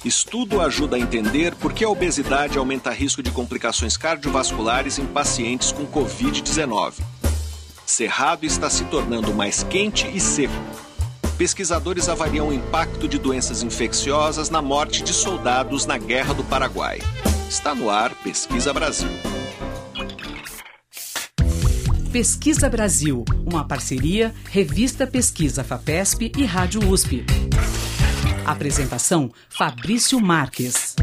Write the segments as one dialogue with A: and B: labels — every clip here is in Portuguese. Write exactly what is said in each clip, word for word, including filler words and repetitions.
A: Estudo ajuda a entender por que a obesidade aumenta risco de complicações cardiovasculares em pacientes com covid dezenove. Cerrado está se tornando mais quente e seco. Pesquisadores avaliam o impacto de doenças infecciosas na morte de soldados na Guerra do Paraguai. Está no ar Pesquisa Brasil.
B: Pesquisa Brasil, uma parceria Revista Pesquisa FAPESP e Rádio U S P. Apresentação, Fabrício Marques.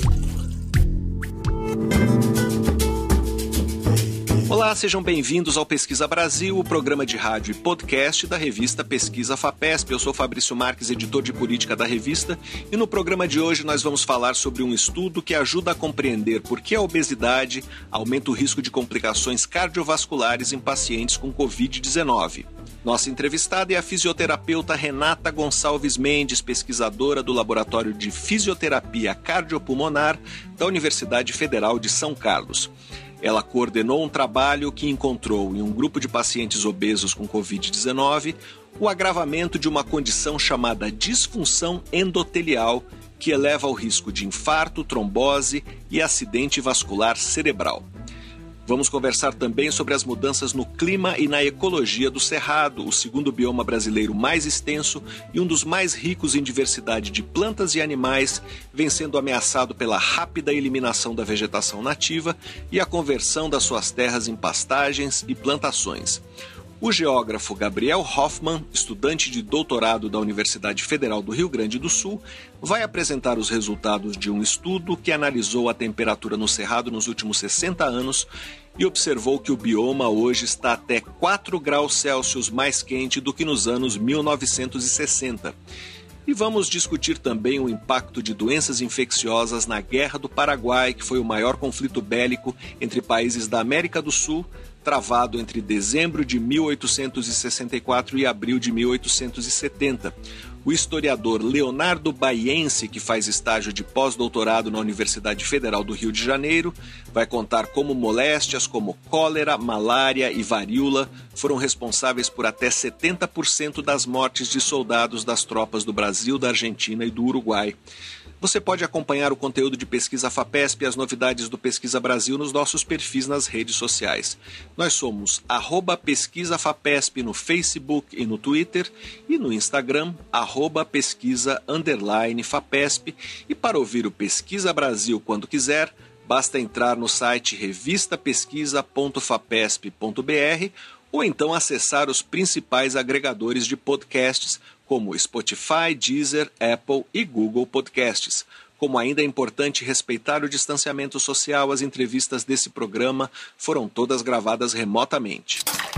A: Olá, sejam bem-vindos ao Pesquisa Brasil, o programa de rádio e podcast da revista Pesquisa FAPESP. Eu sou Fabrício Marques, editor de política da revista, e no programa de hoje nós vamos falar sobre um estudo que ajuda a compreender por que a obesidade aumenta o risco de complicações cardiovasculares em pacientes com covid dezenove. Nossa entrevistada é a fisioterapeuta Renata Gonçalves Mendes, pesquisadora do Laboratório de Fisioterapia Cardiopulmonar da Universidade Federal de São Carlos. Ela coordenou um trabalho que encontrou em um grupo de pacientes obesos com covid dezenove o agravamento de uma condição chamada disfunção endotelial, que eleva o risco de infarto, trombose e acidente vascular cerebral. Vamos conversar também sobre as mudanças no clima e na ecologia do Cerrado, o segundo bioma brasileiro mais extenso e um dos mais ricos em diversidade de plantas e animais, vem sendo ameaçado pela rápida eliminação da vegetação nativa e a conversão das suas terras em pastagens e plantações. O geógrafo Gabriel Hoffmann, estudante de doutorado da Universidade Federal do Rio Grande do Sul, vai apresentar os resultados de um estudo que analisou a temperatura no Cerrado nos últimos sessenta anos e observou que o bioma hoje está até quatro graus Celsius mais quente do que nos anos mil novecentos e sessenta. E vamos discutir também o impacto de doenças infecciosas na Guerra do Paraguai, que foi o maior conflito bélico entre países da América do Sul, travado entre dezembro de mil oitocentos e sessenta e quatro e abril de mil oitocentos e setenta. O historiador Leonardo Baiense, que faz estágio de pós-doutorado na Universidade Federal do Rio de Janeiro, vai contar como moléstias como cólera, malária e varíola foram responsáveis por até setenta por cento das mortes de soldados das tropas do Brasil, da Argentina e do Uruguai. Você pode acompanhar o conteúdo de Pesquisa FAPESP e as novidades do Pesquisa Brasil nos nossos perfis nas redes sociais. Nós somos arroba Pesquisa FAPESP no Facebook e no Twitter e no Instagram, arroba Pesquisa underline FAPESP. E para ouvir o Pesquisa Brasil quando quiser, basta entrar no site revista pesquisa ponto fapesp ponto br ou então acessar os principais agregadores de podcasts como Spotify, Deezer, Apple e Google Podcasts. Como ainda é importante respeitar o distanciamento social, as entrevistas desse programa foram todas gravadas remotamente.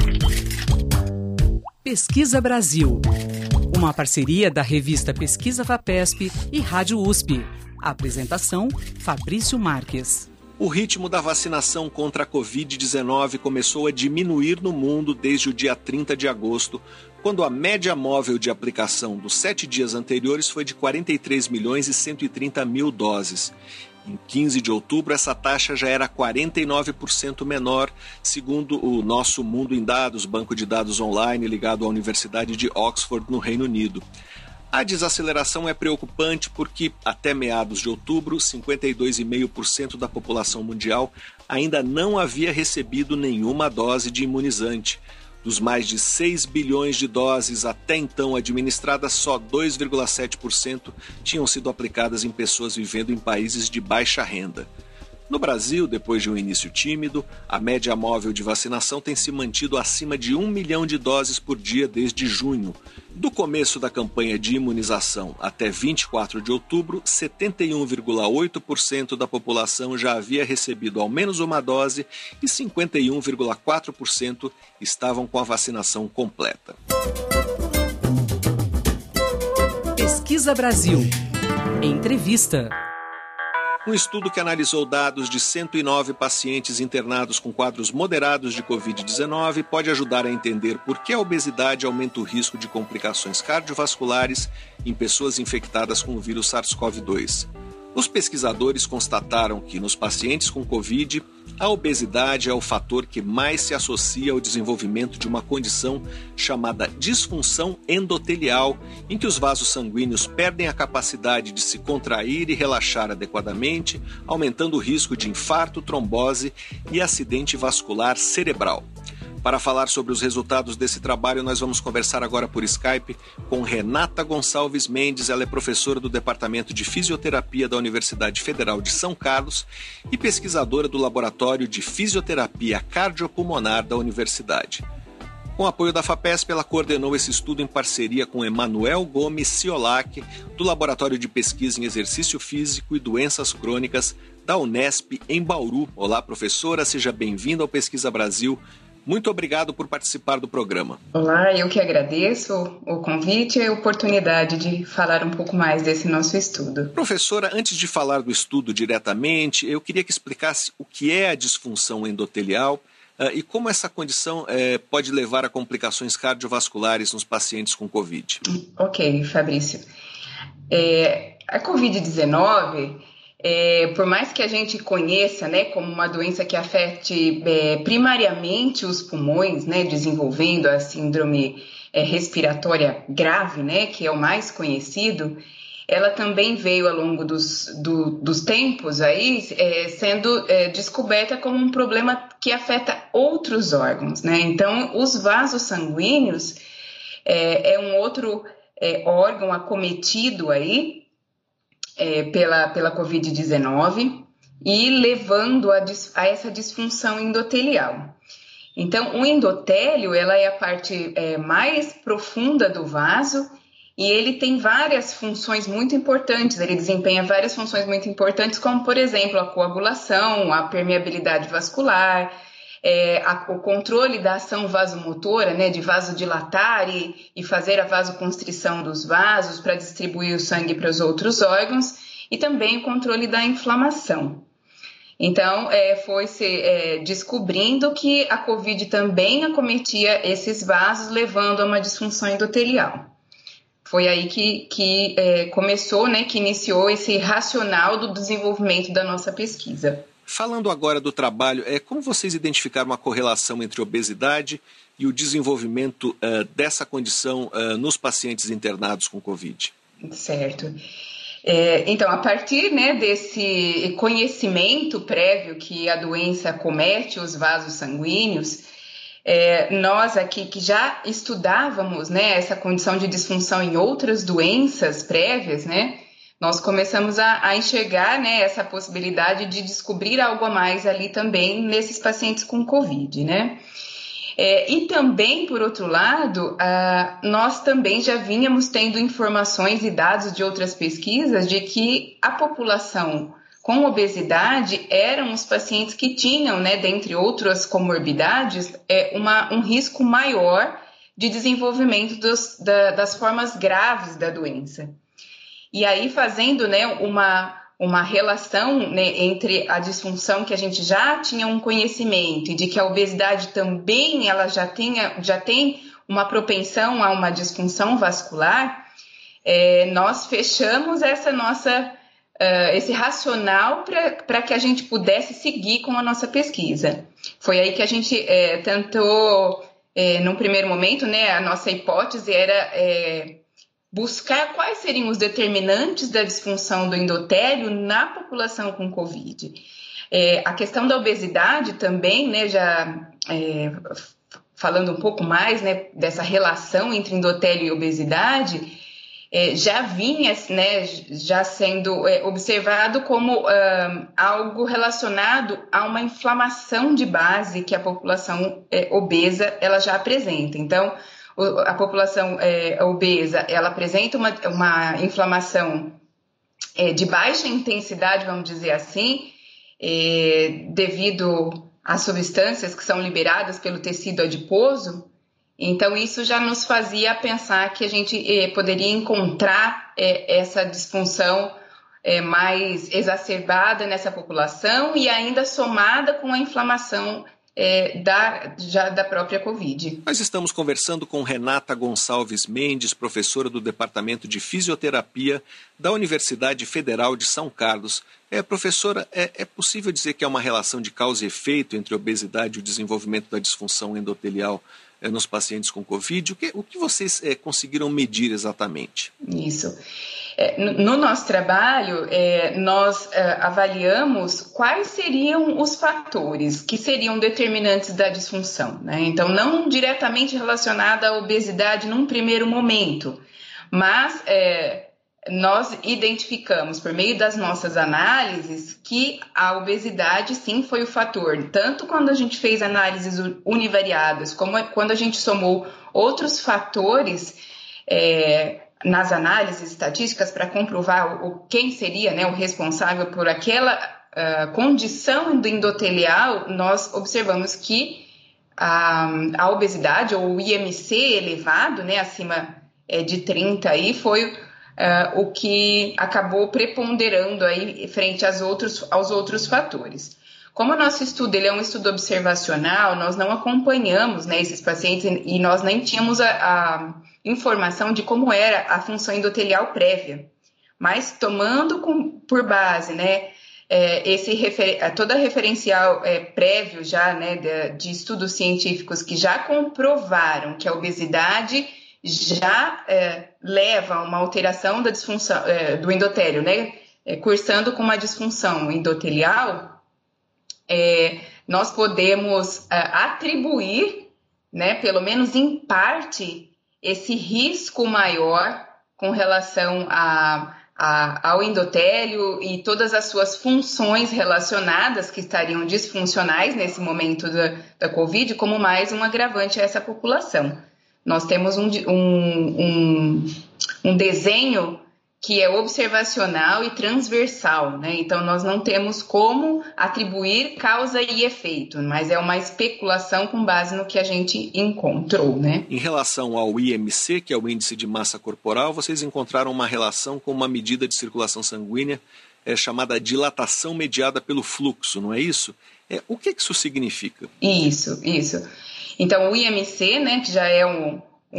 B: Pesquisa Brasil, uma parceria da revista Pesquisa FAPESP e Rádio U S P. Apresentação, Fabrício Marques.
A: O ritmo da vacinação contra a covid dezenove começou a diminuir no mundo desde o dia trinta de agosto, quando a média móvel de aplicação dos sete dias anteriores foi de quarenta e três milhões e cento e trinta mil doses. Em quinze de outubro, essa taxa já era quarenta e nove por cento menor, segundo o Nosso Mundo em Dados, banco de dados online ligado à Universidade de Oxford, no Reino Unido. A desaceleração é preocupante porque, até meados de outubro, cinquenta e dois vírgula cinco por cento da população mundial ainda não havia recebido nenhuma dose de imunizante. Dos mais de seis bilhões de doses até então administradas, só dois vírgula sete por cento tinham sido aplicadas em pessoas vivendo em países de baixa renda. No Brasil, depois de um início tímido, a média móvel de vacinação tem se mantido acima de um milhão de doses por dia desde junho. Do começo da campanha de imunização até vinte e quatro de outubro, setenta e um vírgula oito por cento da população já havia recebido ao menos uma dose e cinquenta e um vírgula quatro por cento estavam com a vacinação completa.
B: Pesquisa Brasil. Entrevista.
A: Um estudo que analisou dados de cento e nove pacientes internados com quadros moderados de covid dezenove pode ajudar a entender por que a obesidade aumenta o risco de complicações cardiovasculares em pessoas infectadas com o vírus SARS-CoV dois. Os pesquisadores constataram que, nos pacientes com Covid, A obesidade é o fator que mais se associa ao desenvolvimento de uma condição chamada disfunção endotelial, em que os vasos sanguíneos perdem a capacidade de se contrair e relaxar adequadamente, aumentando o risco de infarto, trombose e acidente vascular cerebral. Para falar sobre os resultados desse trabalho, nós vamos conversar agora por Skype com Renata Gonçalves Mendes. Ela é professora do Departamento de Fisioterapia da Universidade Federal de São Carlos e pesquisadora do Laboratório de Fisioterapia Cardiopulmonar da Universidade. Com apoio da FAPESP, ela coordenou esse estudo em parceria com Emanuel Gomes Ciolac, do Laboratório de Pesquisa em Exercício Físico e Doenças Crônicas da Unesp, em Bauru. Olá, professora, seja bem-vinda ao Pesquisa Brasil. Muito obrigado por participar do programa.
C: Olá, eu que agradeço o convite e a oportunidade de falar um pouco mais desse nosso estudo.
A: Professora, antes de falar do estudo diretamente, eu queria que explicasse o que é a disfunção endotelial uh, e como essa condição uh, pode levar a complicações cardiovasculares nos pacientes com Covid.
C: Ok, Fabrício. É, a covid dezenove... É, por mais que a gente conheça, né, como uma doença que afete é, primariamente os pulmões, né, desenvolvendo a síndrome é, respiratória grave, né, que é o mais conhecido, ela também veio ao longo dos, do, dos tempos aí, é, sendo é, descoberta como um problema que afeta outros órgãos, né? Então, os vasos sanguíneos é, é um outro é, órgão acometido aí, É, pela, pela covid dezenove e levando a, a essa disfunção endotelial. Então, o endotélio ela é a parte é, mais profunda do vaso e ele tem várias funções muito importantes, ele desempenha várias funções muito importantes, como, por exemplo, a coagulação, a permeabilidade vascular, É, a, o controle da ação vasomotora, né, de vasodilatar e, e fazer a vasoconstrição dos vasos para distribuir o sangue para os outros órgãos e também o controle da inflamação. Então, é, foi se é, descobrindo que a COVID também acometia esses vasos, levando a uma disfunção endotelial. Foi aí que, que é, começou, né, que iniciou esse racional do desenvolvimento da nossa pesquisa.
A: Falando agora do trabalho, é, como vocês identificaram a correlação entre obesidade e o desenvolvimento uh, dessa condição uh, nos pacientes internados com Covid?
C: Certo. É, então, a partir, né, desse conhecimento prévio que a doença acomete os vasos sanguíneos, é, nós aqui que já estudávamos, né, essa condição de disfunção em outras doenças prévias, né, nós começamos a, a enxergar, né, essa possibilidade de descobrir algo a mais ali também nesses pacientes com Covid, né? É, e também, por outro lado, ah, nós também já vínhamos tendo informações e dados de outras pesquisas de que a população com obesidade eram os pacientes que tinham, né, dentre outras comorbidades, é, uma, um risco maior de desenvolvimento dos, da, das formas graves da doença. E aí, fazendo, né, uma, uma relação, né, entre a disfunção que a gente já tinha um conhecimento e de que a obesidade também ela já, tenha, já tem uma propensão a uma disfunção vascular, é, nós fechamos essa nossa, uh, esse racional para que a gente pudesse seguir com a nossa pesquisa. Foi aí que a gente é, tentou, é, num primeiro momento, né, a nossa hipótese era... É, buscar quais seriam os determinantes da disfunção do endotélio na população com Covid. É, a questão da obesidade também, né, já é, falando um pouco mais, né, dessa relação entre endotélio e obesidade, é, já vinha, né, já sendo é, observado como um, algo relacionado a uma inflamação de base que a população é, obesa ela já apresenta. Então, a população é, obesa, ela apresenta uma, uma inflamação é, de baixa intensidade, vamos dizer assim, é, devido às substâncias que são liberadas pelo tecido adiposo. Então, isso já nos fazia pensar que a gente é, poderia encontrar é, essa disfunção é, mais exacerbada nessa população e ainda somada com a inflamação é, da, já da própria Covid.
A: Nós estamos conversando com Renata Gonçalves Mendes, professora do Departamento de Fisioterapia da Universidade Federal de São Carlos. É, professora, é, é possível dizer que há uma relação de causa e efeito entre a obesidade e o desenvolvimento da disfunção endotelial é, nos pacientes com Covid? O que, o que vocês é, conseguiram medir exatamente?
C: Isso. É, no nosso trabalho, é, nós é, avaliamos quais seriam os fatores que seriam determinantes da disfunção, né? Então, não diretamente relacionada à obesidade num primeiro momento, mas é, nós identificamos, por meio das nossas análises, que a obesidade, sim, foi o fator. Tanto quando a gente fez análises univariadas, como quando a gente somou outros fatores é, nas análises estatísticas para comprovar o, quem seria, né, o responsável por aquela uh, condição endotelial, nós observamos que a, a obesidade, ou o I M C elevado, né, acima é, de trinta, aí, foi uh, o que acabou preponderando aí, frente aos outros, aos outros fatores. Como o nosso estudo ele é um estudo observacional, nós não acompanhamos, né, esses pacientes e nós nem tínhamos a, a informação de como era a função endotelial prévia, mas tomando com, por base, né, é, esse refer, toda referencial é, prévio já, né, de, de estudos científicos que já comprovaram que a obesidade já é, leva a uma alteração da disfunção é, do endotélio, né, é, cursando com uma disfunção endotelial, é, nós podemos é, atribuir, né, pelo menos em parte, esse risco maior com relação a, a, ao endotélio e todas as suas funções relacionadas que estariam disfuncionais nesse momento da, da Covid, como mais um agravante a essa população. Nós temos um, um, um, um desenho que é observacional e transversal, né? Então, nós não temos como atribuir causa e efeito, mas é uma especulação com base no que a gente encontrou, né?
A: Em relação ao I M C, que é o índice de massa corporal, vocês encontraram uma relação com uma medida de circulação sanguínea é, chamada dilatação mediada pelo fluxo, não é isso? É, o que isso significa?
C: Isso, isso. Então, o I M C, né, que já é um...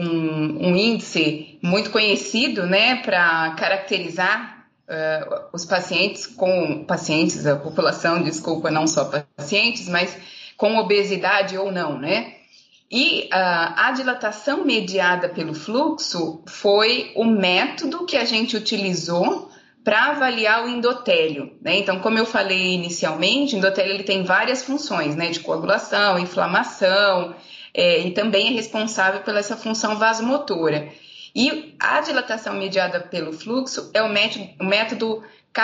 C: Um, um índice muito conhecido, né, para caracterizar uh, os pacientes com pacientes, a população, desculpa, não só pacientes, mas com obesidade ou não, né? E uh, a dilatação mediada pelo fluxo foi o método que a gente utilizou para avaliar o endotélio, né? Então, como eu falei inicialmente, o endotélio ele tem várias funções, né, de coagulação, inflamação, É, e também é responsável pela essa função vasomotora. E a dilatação mediada pelo fluxo é o método, o método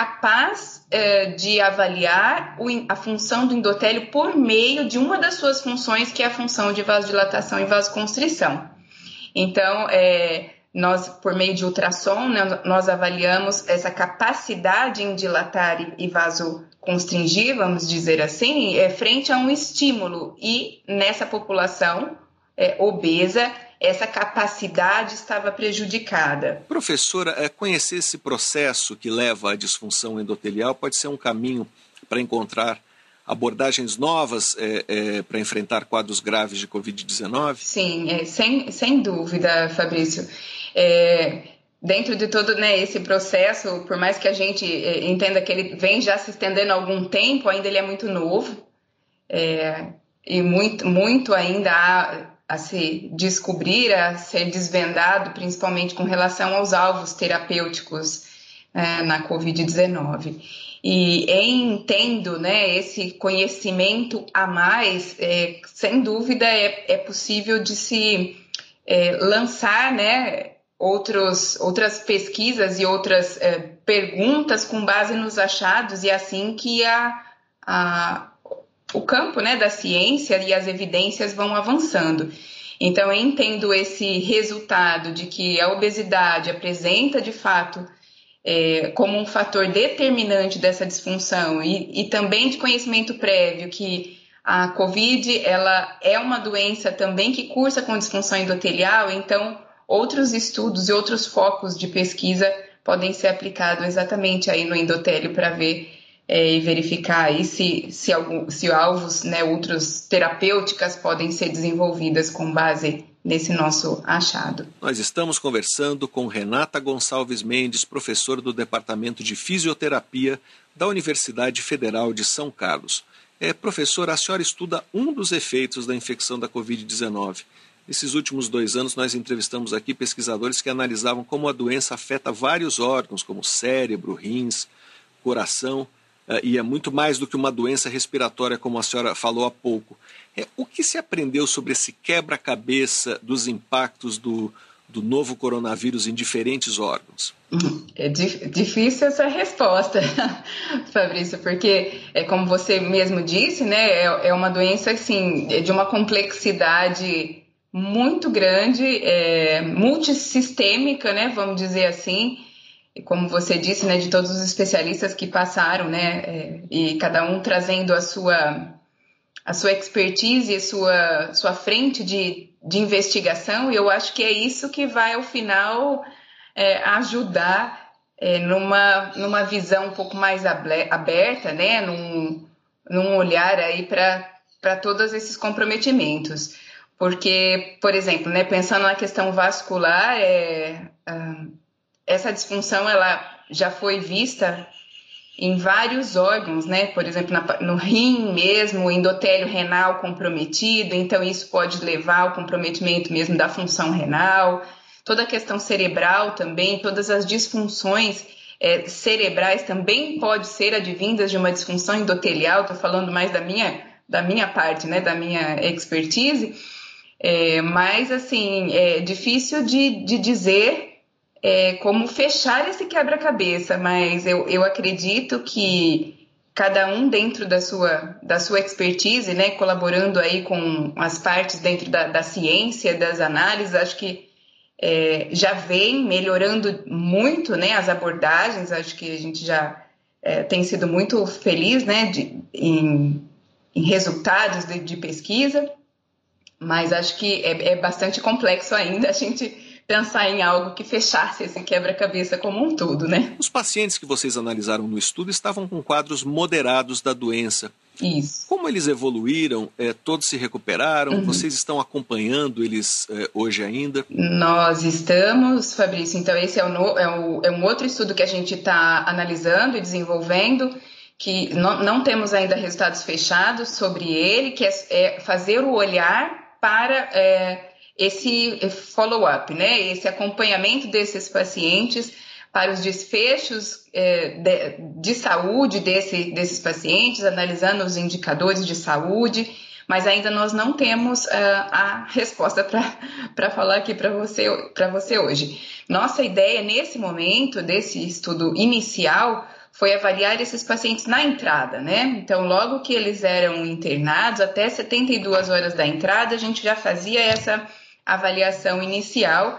C: capaz é, de avaliar o, a função do endotélio por meio de uma das suas funções, que é a função de vasodilatação e vasoconstrição. Então, é, nós, por meio de ultrassom, né, nós avaliamos essa capacidade em dilatar e, e vasoconstringir, vamos dizer assim, é, frente a um estímulo. E nessa população é, obesa, essa capacidade estava prejudicada.
A: Professora, é, conhecer esse processo que leva à disfunção endotelial pode ser um caminho para encontrar abordagens novas é, é, para enfrentar quadros graves de covid dezenove?
C: Sim, é, sem, sem dúvida, Fabrício. É, dentro de todo, né, esse processo, por mais que a gente é, entenda que ele vem já se estendendo há algum tempo, ainda ele é muito novo é, e muito, muito ainda a, a se descobrir, a ser desvendado, principalmente com relação aos alvos terapêuticos é, na covid dezenove. E em tendo, né, esse conhecimento a mais, é, sem dúvida é, é possível de se é, lançar, né, outros, outras pesquisas e outras é, perguntas com base nos achados, e assim que a, a, o campo, né, da ciência e as evidências vão avançando. Então, eu entendo esse resultado de que a obesidade apresenta, de fato, É, como um fator determinante dessa disfunção e, e também de conhecimento prévio que a COVID ela é uma doença também que cursa com disfunção endotelial, então outros estudos e outros focos de pesquisa podem ser aplicados exatamente aí no endotélio para ver é, e verificar aí se, se, algum, se alvos, né, outros terapêuticas podem ser desenvolvidas com base nesse nosso achado.
A: Nós estamos conversando com Renata Gonçalves Mendes, professora do Departamento de Fisioterapia da Universidade Federal de São Carlos. É, professora, a senhora estuda um dos efeitos da infecção da covid dezenove. Nesses últimos dois anos, nós entrevistamos aqui pesquisadores que analisavam como a doença afeta vários órgãos, como cérebro, rins, coração, e é muito mais do que uma doença respiratória, como a senhora falou há pouco. É, o que se aprendeu sobre esse quebra-cabeça dos impactos do, do novo coronavírus em diferentes órgãos?
C: É difícil essa resposta, Fabrício, porque, é, como você mesmo disse, né, é, é uma doença assim, de uma complexidade muito grande, é, multissistêmica, né, vamos dizer assim, e como você disse, né, de todos os especialistas que passaram, né, é, e cada um trazendo a sua, a sua expertise, a sua, sua frente de, de investigação, e eu acho que é isso que vai, ao final, é, ajudar é, numa, numa visão um pouco mais aberta, né, num, num olhar aí para todos esses comprometimentos. Porque, por exemplo, né, pensando na questão vascular, é, uh, essa disfunção ela já foi vista em vários órgãos, né? Por exemplo, na, no rim mesmo, o endotélio renal comprometido, então isso pode levar ao comprometimento mesmo da função renal, toda a questão cerebral também, todas as disfunções é, cerebrais também podem ser advindas de uma disfunção endotelial, estou falando mais da minha, da minha parte, né? Da minha expertise. É, mas, assim, é difícil de, de dizer é, como fechar esse quebra-cabeça, mas eu, eu acredito que cada um dentro da sua, da sua expertise, né, colaborando aí com as partes dentro da, da ciência, das análises, acho que é, já vem melhorando muito, né, as abordagens, acho que a gente já é, tem sido muito feliz, né, de, em, em resultados de, de pesquisa. Mas acho que é, é bastante complexo ainda a gente pensar em algo que fechasse esse quebra-cabeça como um todo, né?
A: Os pacientes que vocês analisaram no estudo estavam com quadros moderados da doença.
C: Isso.
A: Como eles evoluíram? É, todos se recuperaram? Uhum. Vocês estão acompanhando eles é, hoje ainda?
C: Nós estamos, Fabrício. Então esse é, o no, é, o, é um outro estudo que a gente está analisando e desenvolvendo, que não, não temos ainda resultados fechados sobre ele, que é, é fazer o olhar para é, esse follow-up, né? Esse acompanhamento desses pacientes para os desfechos é, de, de saúde desse, desses pacientes, analisando os indicadores de saúde, mas ainda nós não temos uh, a resposta para falar aqui para você, para você hoje. Nossa ideia nesse momento, desse estudo inicial, foi avaliar esses pacientes na entrada, né? Então, logo que eles eram internados, até setenta e duas horas da entrada, a gente já fazia essa avaliação inicial,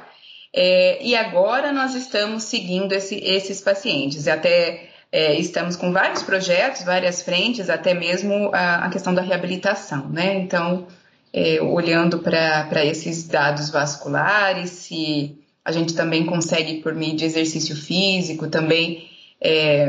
C: é, e agora nós estamos seguindo esse, esses pacientes. Até é, estamos com vários projetos, várias frentes, até mesmo a, a questão da reabilitação, né? Então, é, olhando para esses dados vasculares, se a gente também consegue, por meio de exercício físico, também É,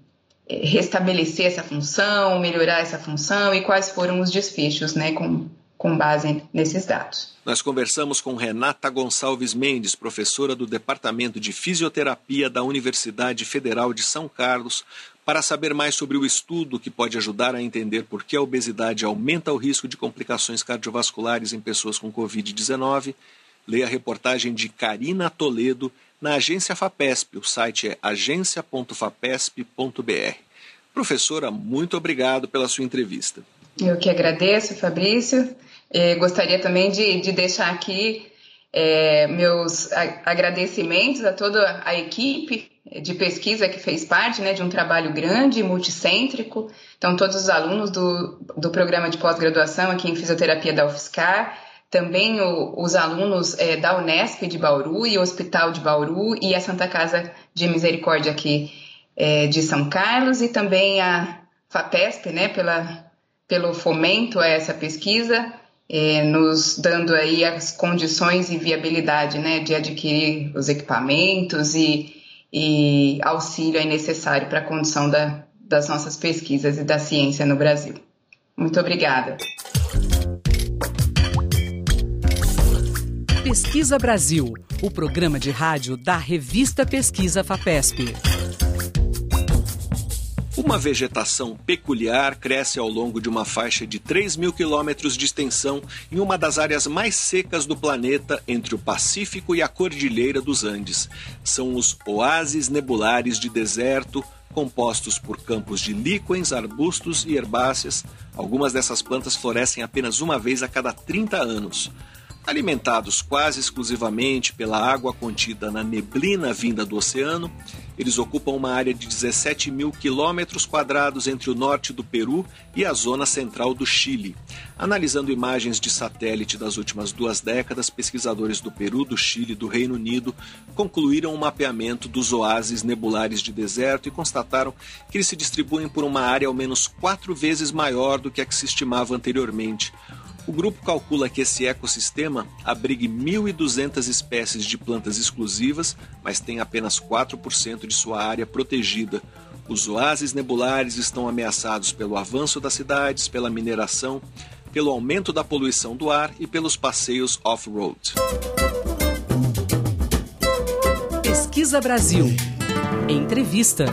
C: restabelecer essa função, melhorar essa função e quais foram os desfechos, né, com, com base nesses dados.
A: Nós conversamos com Renata Gonçalves Mendes, professora do Departamento de Fisioterapia da Universidade Federal de São Carlos, para saber mais sobre o estudo que pode ajudar a entender por que a obesidade aumenta o risco de complicações cardiovasculares em pessoas com covid dezenove. Leia a reportagem de Karina Toledo na Agência FAPESP. O site é agência ponto fapesp ponto b r. Professora, muito obrigado pela sua entrevista.
C: Eu que agradeço, Fabrício. Eh, gostaria também de, de deixar aqui eh, meus agradecimentos a toda a equipe de pesquisa que fez parte, né, de um trabalho grande, multicêntrico. Então, todos os alunos do, do programa de pós-graduação aqui em fisioterapia da UFSCar, também o, os alunos é, da Unesp de Bauru e o Hospital de Bauru e a Santa Casa de Misericórdia aqui é, de São Carlos, e também a FAPESP, né, pela, pelo fomento a essa pesquisa, é, nos dando aí as condições e viabilidade, né, de adquirir os equipamentos e, e auxílio aí necessário para a condução da, das nossas pesquisas e da ciência no Brasil. Muito obrigada.
B: Pesquisa Brasil, o programa de rádio da revista Pesquisa FAPESP.
A: Uma vegetação peculiar cresce ao longo de uma faixa de três mil quilômetros de extensão em uma das áreas mais secas do planeta, entre o Pacífico e a Cordilheira dos Andes. São os oásis nebulares de deserto, compostos por campos de líquens, arbustos e herbáceas. Algumas dessas plantas florescem apenas uma vez a cada trinta anos. Alimentados quase exclusivamente pela água contida na neblina vinda do oceano, eles ocupam uma área de dezessete mil quilômetros quadrados entre o norte do Peru e a zona central do Chile. Analisando imagens de satélite das últimas duas décadas, pesquisadores do Peru, do Chile e do Reino Unido concluíram um mapeamento dos oásis nebulares de deserto e constataram que eles se distribuem por uma área ao menos quatro vezes maior do que a que se estimava anteriormente. O grupo calcula que esse ecossistema abrigue mil e duzentas espécies de plantas exclusivas, mas tem apenas quatro por cento de sua área protegida. Os oásis nebulares estão ameaçados pelo avanço das cidades, pela mineração, pelo aumento da poluição do ar e pelos passeios off-road.
B: Pesquisa Brasil. Entrevista.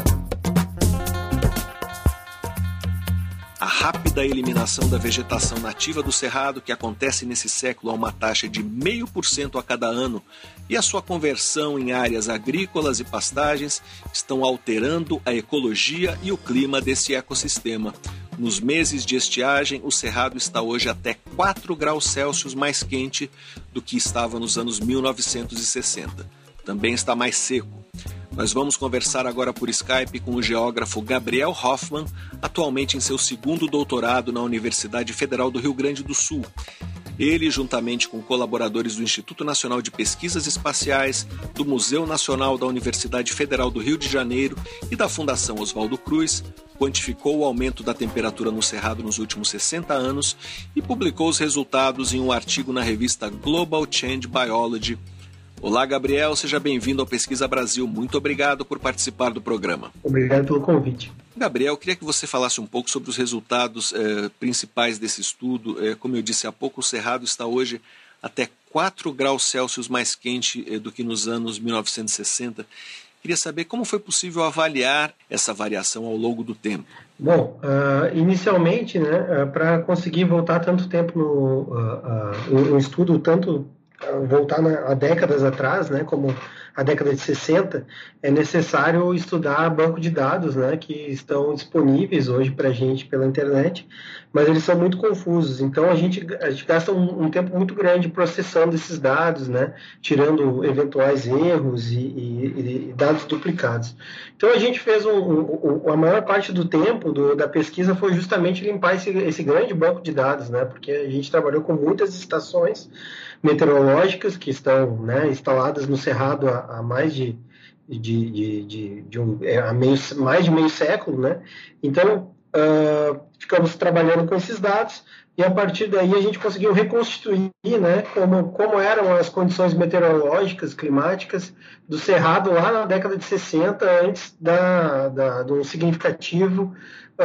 A: A rápida eliminação da vegetação nativa do Cerrado, que acontece nesse século a uma taxa de zero vírgula cinco por cento a cada ano, e a sua conversão em áreas agrícolas e pastagens estão alterando a ecologia e o clima desse ecossistema. Nos meses de estiagem, o Cerrado está hoje até quatro graus Celsius mais quente do que estava nos anos mil novecentos e sessenta. Também está mais seco. Nós vamos conversar agora por Skype com o geógrafo Gabriel Hoffmann, atualmente em seu segundo doutorado na Universidade Federal do Rio Grande do Sul. Ele, juntamente com colaboradores do Instituto Nacional de Pesquisas Espaciais, do Museu Nacional da Universidade Federal do Rio de Janeiro e da Fundação Oswaldo Cruz, quantificou o aumento da temperatura no Cerrado nos últimos sessenta anos e publicou os resultados em um artigo na revista Global Change Biology. Olá, Gabriel, seja bem-vindo ao Pesquisa Brasil. Muito obrigado por participar do programa.
D: Obrigado pelo convite.
A: Gabriel, eu queria que você falasse um pouco sobre os resultados eh, principais desse estudo. Eh, como eu disse há pouco, o Cerrado está hoje até quatro graus Celsius mais quente eh, do que nos anos mil novecentos e sessenta. Queria saber como foi possível avaliar essa variação ao longo do tempo.
D: Bom, uh, inicialmente, né, uh, para conseguir voltar tanto tempo no uh, uh, um estudo tanto voltar na, a décadas atrás, né, como a década de sessenta, é necessário estudar banco de dados, né, que estão disponíveis hoje para a gente pela internet, mas eles são muito confusos. Então a gente, a gente gasta um, um tempo muito grande processando esses dados, né, tirando eventuais erros e, e, e dados duplicados. Então a gente fez um, um, um, a maior parte do tempo do, da pesquisa foi justamente limpar esse, esse grande banco de dados, né, porque a gente trabalhou com muitas estações meteorológicas que estão, né, instaladas no Cerrado há, há mais de, de, de, de, de um, é, há meio, mais de meio século, né? Então uh, ficamos trabalhando com esses dados e a partir daí a gente conseguiu reconstituir, né, como, como eram as condições meteorológicas, climáticas do Cerrado lá na década de sessenta, antes da, da, do significativo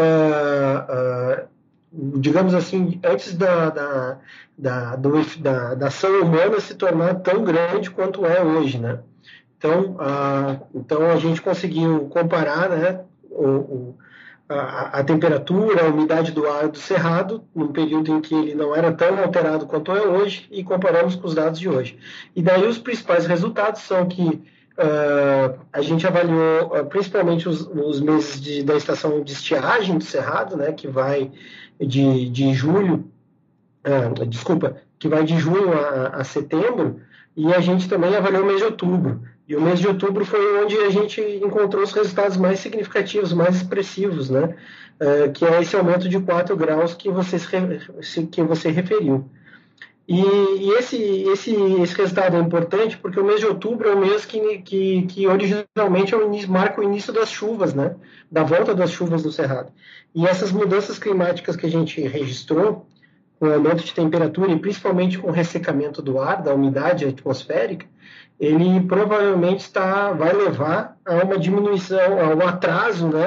D: uh, uh, digamos assim, antes da, da, da, do, da, da ação humana se tornar tão grande quanto é hoje, né? Então, a, então a gente conseguiu comparar, né, o, o, a, a temperatura, a umidade do ar do Cerrado, num período em que ele não era tão alterado quanto é hoje, e comparamos com os dados de hoje. E daí os principais resultados são que Uh, a gente avaliou uh, principalmente os, os meses de, da estação de estiagem do Cerrado, né, que vai de, de julho, uh, desculpa, que vai de junho a, a setembro, e a gente também avaliou o mês de outubro. E o mês de outubro foi onde a gente encontrou os resultados mais significativos, mais expressivos, né, uh, que é esse aumento de quatro graus que você, se, que você referiu. E, e esse, esse, esse resultado é importante porque o mês de outubro é o mês que, que, que originalmente é o início, marca o início das chuvas, né? Da volta das chuvas no Cerrado. E essas mudanças climáticas que a gente registrou, com o aumento de temperatura e principalmente com o ressecamento do ar, da umidade atmosférica, ele provavelmente está, vai levar a uma diminuição, a um atraso, né,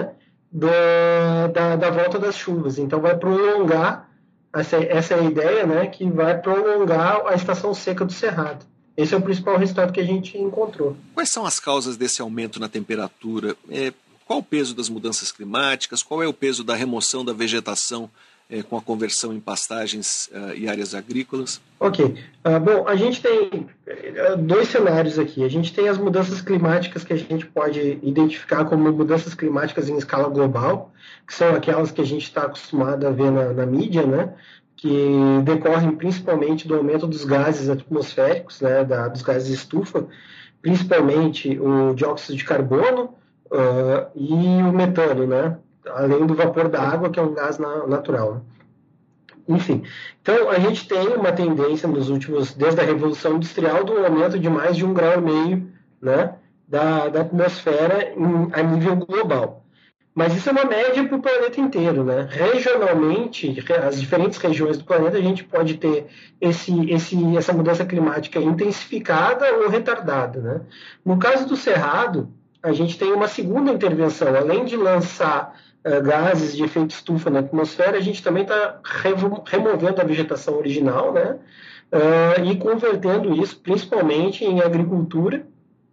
D: do, da, da volta das chuvas. Então vai prolongar, essa, essa é a ideia, né, que vai prolongar a estação seca do Cerrado. Esse é o principal resultado que a gente encontrou.
A: Quais são as causas desse aumento na temperatura? É, qual o peso das mudanças climáticas? Qual é o peso da remoção da vegetação é, com a conversão em pastagens uh, e áreas agrícolas?
D: Ok. Uh, bom, a gente tem uh, dois cenários aqui. A gente tem as mudanças climáticas que a gente pode identificar como mudanças climáticas em escala global, que são aquelas que a gente está acostumado a ver na, na mídia, né? Que decorrem principalmente do aumento dos gases atmosféricos, né, da, dos gases de estufa, principalmente o dióxido de carbono uh, e o metano, né, além do vapor da água, que é um gás na, natural. Enfim, então a gente tem uma tendência nos últimos, desde a Revolução Industrial, do aumento de mais de um grau e meio, né, da, da atmosfera em, a nível global. Mas isso é uma média para o planeta inteiro, né? Regionalmente, as diferentes regiões do planeta, a gente pode ter esse, esse, essa mudança climática intensificada ou retardada, né? No caso do Cerrado, a gente tem uma segunda intervenção. Além de lançar uh, gases de efeito estufa na atmosfera, a gente também está remo- removendo a vegetação original, né? Uh, e convertendo isso principalmente em agricultura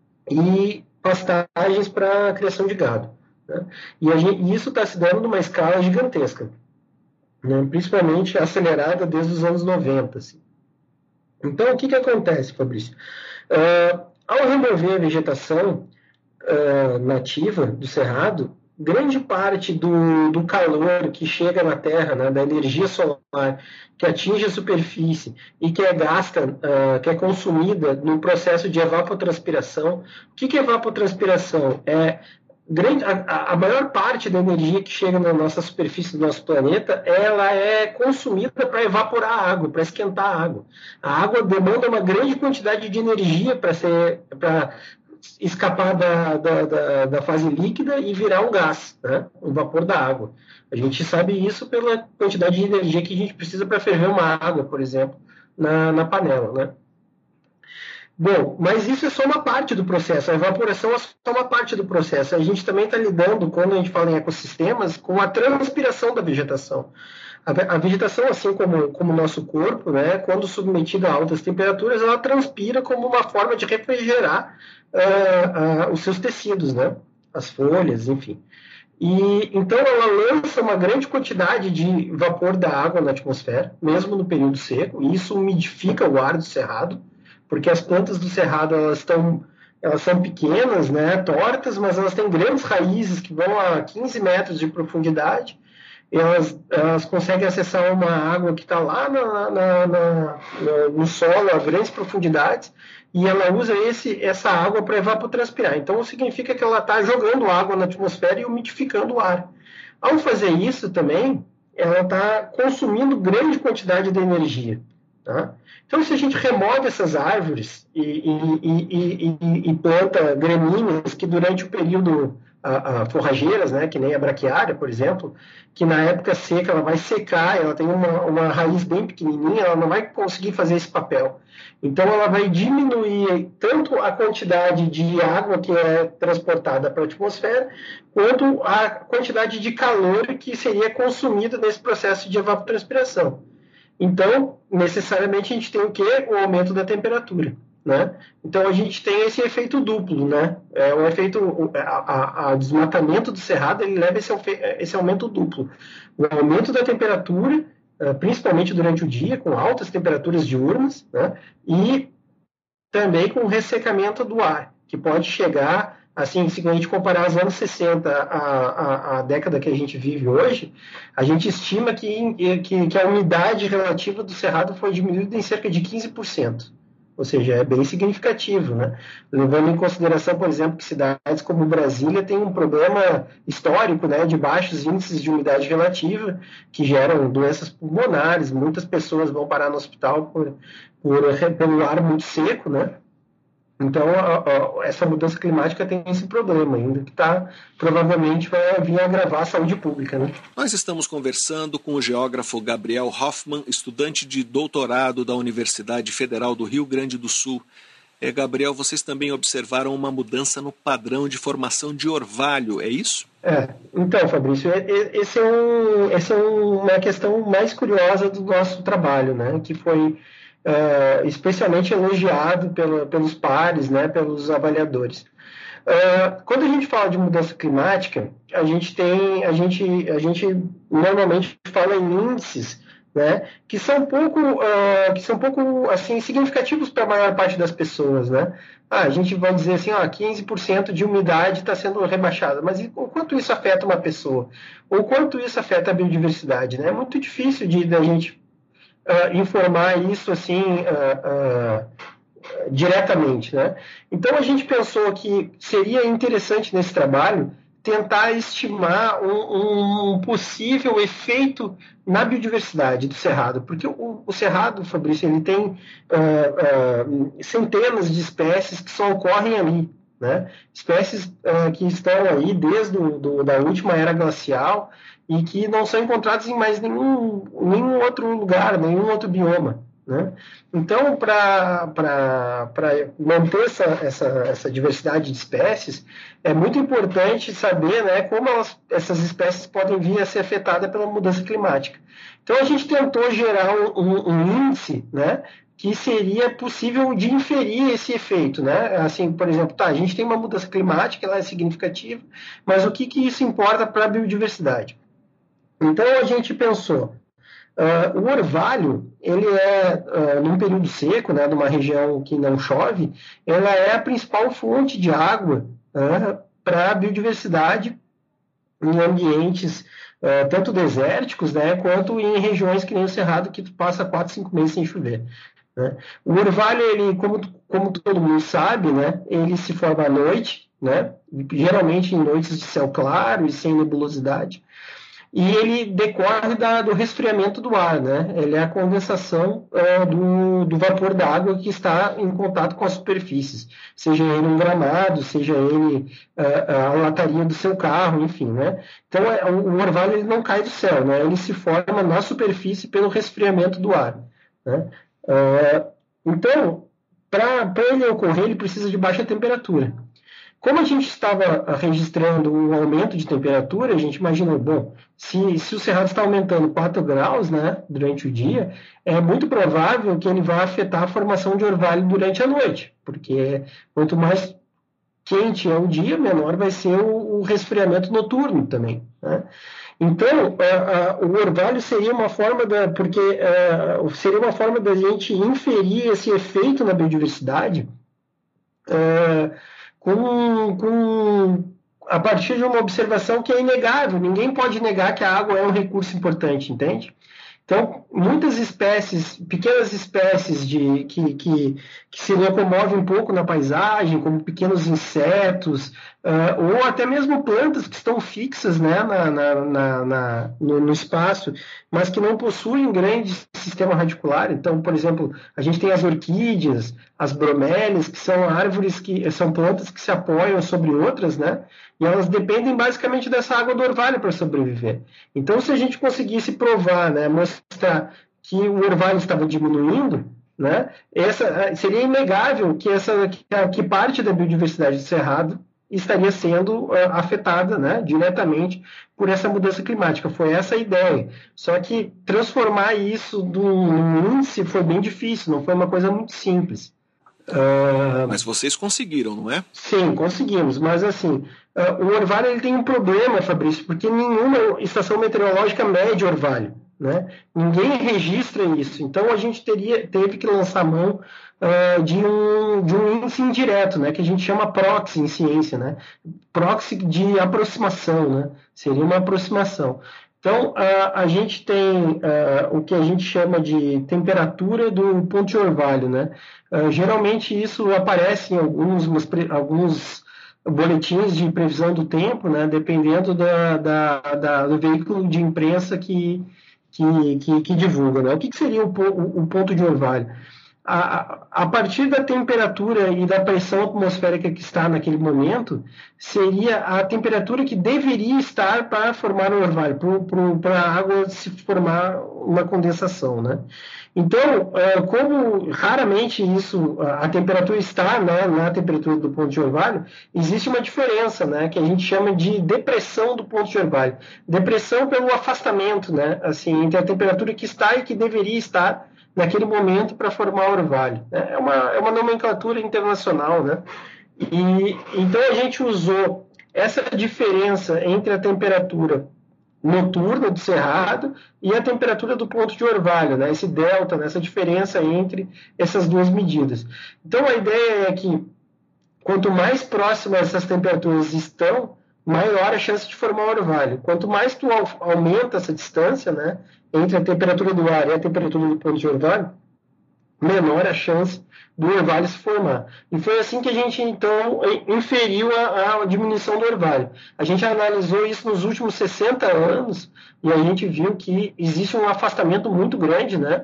D: e pastagens para a criação de gado. Né? E, a gente, e isso está se dando numa escala gigantesca, né? Principalmente acelerada desde os anos noventa. Assim. Então, o que, que acontece, Fabrício? Uh, ao remover a vegetação uh, nativa do Cerrado, grande parte do, do calor que chega na Terra, né, da energia solar, que atinge a superfície e que é gasta, uh, que é consumida no processo de evapotranspiração. O que, que é evapotranspiração? É Grande, a, a maior parte da energia que chega na nossa superfície do nosso planeta, ela é consumida para evaporar a água, para esquentar a água. A água demanda uma grande quantidade de energia para ser, para escapar da, da, da, da fase líquida e virar um gás, né? O vapor da água. A gente sabe isso pela quantidade de energia que a gente precisa para ferver uma água, por exemplo, na, na panela, né? Bom, mas isso é só uma parte do processo, a evaporação é só uma parte do processo. A gente também está lidando, quando a gente fala em ecossistemas, com a transpiração da vegetação. A, a vegetação, assim como, como o nosso corpo, né, quando submetida a altas temperaturas, ela transpira como uma forma de refrigerar uh, uh, os seus tecidos, né, as folhas, enfim. E, então ela lança uma grande quantidade de vapor da água na atmosfera, mesmo no período seco, e isso umidifica o ar do cerrado, porque as plantas do cerrado elas, tão, elas são pequenas, né, tortas, mas elas têm grandes raízes que vão a quinze metros de profundidade, e elas, elas conseguem acessar uma água que está lá na, na, na, na, no solo a grandes profundidades, e ela usa esse, essa água para evapotranspirar. Então, significa que ela está jogando água na atmosfera e umidificando o ar. Ao fazer isso também, ela está consumindo grande quantidade de energia. Tá? Então, se a gente remove essas árvores e, e, e, e, e planta gramíneas que durante o período a, a forrageiras, né, que nem a braquiária, por exemplo, que na época seca ela vai secar, ela tem uma, uma raiz bem pequenininha, ela não vai conseguir fazer esse papel. Então, ela vai diminuir tanto a quantidade de água que é transportada para a atmosfera, quanto a quantidade de calor que seria consumido nesse processo de evapotranspiração. Então, necessariamente, a gente tem o quê? O aumento da temperatura, né? Então, a gente tem esse efeito duplo, né? É o efeito, o a, a desmatamento do cerrado, ele leva esse, esse aumento duplo. O aumento da temperatura, principalmente durante o dia, com altas temperaturas diurnas, né? E também com o ressecamento do ar, que pode chegar... Assim, se a gente comparar os anos sessenta à, à, à década que a gente vive hoje, a gente estima que, que, que a umidade relativa do cerrado foi diminuída em cerca de quinze por cento. Ou seja, é bem significativo, né? Levando em consideração, por exemplo, que cidades como Brasília têm um problema histórico, né, de baixos índices de umidade relativa, que geram doenças pulmonares, muitas pessoas vão parar no hospital por, por, pelo ar muito seco, né? Então, a, a, essa mudança climática tem esse problema ainda, que tá, provavelmente vai vir a agravar a saúde pública, né?
A: Nós estamos conversando com o geógrafo Gabriel Hoffmann, estudante de doutorado da Universidade Federal do Rio Grande do Sul. É, Gabriel, vocês também observaram uma mudança no padrão de formação de orvalho, é isso?
D: É, então, Fabrício, esse é, um, esse é uma questão mais curiosa do nosso trabalho, né? Que foi uh, especialmente elogiado pela, pelos pares, né? Pelos avaliadores. Uh, quando a gente fala de mudança climática, a gente tem, a gente, a gente normalmente fala em índices, né? Que são pouco, uh, que são pouco assim significativos para a maior parte das pessoas, né? Ah, a gente vai dizer assim, ó, quinze por cento de umidade está sendo rebaixada, mas o quanto isso afeta uma pessoa? Ou quanto isso afeta a biodiversidade, né? É muito difícil de da gente uh, informar isso assim uh, uh, diretamente, né? Então a gente pensou que seria interessante nesse trabalho tentar estimar um, um possível efeito na biodiversidade do Cerrado, porque o, o Cerrado, Fabrício, ele tem uh, uh, centenas de espécies que só ocorrem ali, né? Espécies uh, que estão aí desde do, do, da última era glacial e que não são encontradas em mais nenhum, nenhum outro lugar, nenhum outro bioma, né? Então, para manter essa, essa, essa diversidade de espécies, é muito importante saber, né, como elas, essas espécies podem vir a ser afetadas pela mudança climática. Então, a gente tentou gerar um, um, um índice, né, que seria possível de inferir esse efeito, né? Assim, por exemplo, tá, a gente tem uma mudança climática, ela é significativa, mas o que, que isso importa para a biodiversidade? Então, a gente pensou... Uh, o orvalho, ele é, uh, num período seco, né, numa região que não chove, ela é a principal fonte de água uh, para a biodiversidade em ambientes uh, tanto desérticos, né, quanto em regiões que nem o Cerrado, que passa quatro, cinco meses sem chover, né. O orvalho, ele, como, como todo mundo sabe, né, ele se forma à noite, né, geralmente em noites de céu claro e sem nebulosidade. E ele decorre da, do resfriamento do ar, né? Ele é a condensação uh, do, do vapor da água que está em contato com as superfícies, seja ele um gramado, seja ele uh, a lataria do seu carro, enfim, né? Então, é, o orvalho ele não cai do céu, né? Ele se forma na superfície pelo resfriamento do ar, né? Uh, então, para ele ocorrer, ele precisa de baixa temperatura. Como a gente estava registrando um aumento de temperatura, a gente imaginou, bom, se, se o Cerrado está aumentando quatro graus, né, durante o dia, é muito provável que ele vá afetar a formação de orvalho durante a noite, porque quanto mais quente é o dia, menor vai ser o, o resfriamento noturno também, né? Então, a, a, o orvalho seria uma forma da, porque a, seria uma forma da gente inferir esse efeito na biodiversidade, a, Com, com, a partir de uma observação que é inegável. Ninguém pode negar que a água é um recurso importante, entende? Então, muitas espécies, pequenas espécies de, que, que, que se locomovem um pouco na paisagem, como pequenos insetos, uh, ou até mesmo plantas que estão fixas, né, na, na, na, na, no, no espaço, mas que não possuem grande sistema radicular. Então, por exemplo, a gente tem as orquídeas, as bromélias, que são árvores, que são plantas que se apoiam sobre outras, né? E elas dependem basicamente dessa água do orvalho para sobreviver. Então, se a gente conseguisse provar, né, mostrar que o orvalho estava diminuindo, né, essa, seria inegável que, essa, que, que parte da biodiversidade do Cerrado estaria sendo uh, afetada, né, diretamente por essa mudança climática. Foi essa a ideia. Só que transformar isso num índice foi bem difícil, não foi uma coisa muito simples.
A: Uh, mas vocês conseguiram, não é?
D: Sim, conseguimos, mas assim, uh, o orvalho ele tem um problema, Fabrício, porque nenhuma estação meteorológica mede orvalho, né? Ninguém registra isso, então a gente teria, teve que lançar mão uh, de, um, de um índice indireto, né? Que a gente chama proxy em ciência, né? Proxy de aproximação, né? Seria uma aproximação. Então, a, a gente tem uh, o que a gente chama de temperatura do ponto de orvalho, né? Uh, geralmente isso aparece em alguns, alguns boletins de previsão do tempo, né? Dependendo da, da, da, do veículo de imprensa que, que, que, que divulga, né? O que, que seria o, o, o ponto de orvalho? a, a partir da temperatura e da pressão atmosférica que está naquele momento, seria a temperatura que deveria estar para formar um orvalho, para a água se formar uma condensação, né? Então, como raramente isso, a temperatura está, né, na temperatura do ponto de orvalho, existe uma diferença, né, que a gente chama de depressão do ponto de orvalho. Depressão pelo afastamento, né, assim, entre a temperatura que está e que deveria estar naquele momento para formar o orvalho. É uma, é uma nomenclatura internacional, né? E, então, a gente usou essa diferença entre a temperatura noturna do cerrado e a temperatura do ponto de orvalho, né? Esse delta, né? Essa diferença entre essas duas medidas. Então, a ideia é que quanto mais próximas essas temperaturas estão, maior a chance de formar o orvalho. Quanto mais tu aumenta essa distância, né, entre a temperatura do ar e a temperatura do ponto de orvalho, menor a chance do orvalho se formar. E foi assim que a gente, então, inferiu a, a diminuição do orvalho. A gente analisou isso nos últimos sessenta anos e a gente viu que existe um afastamento muito grande, né,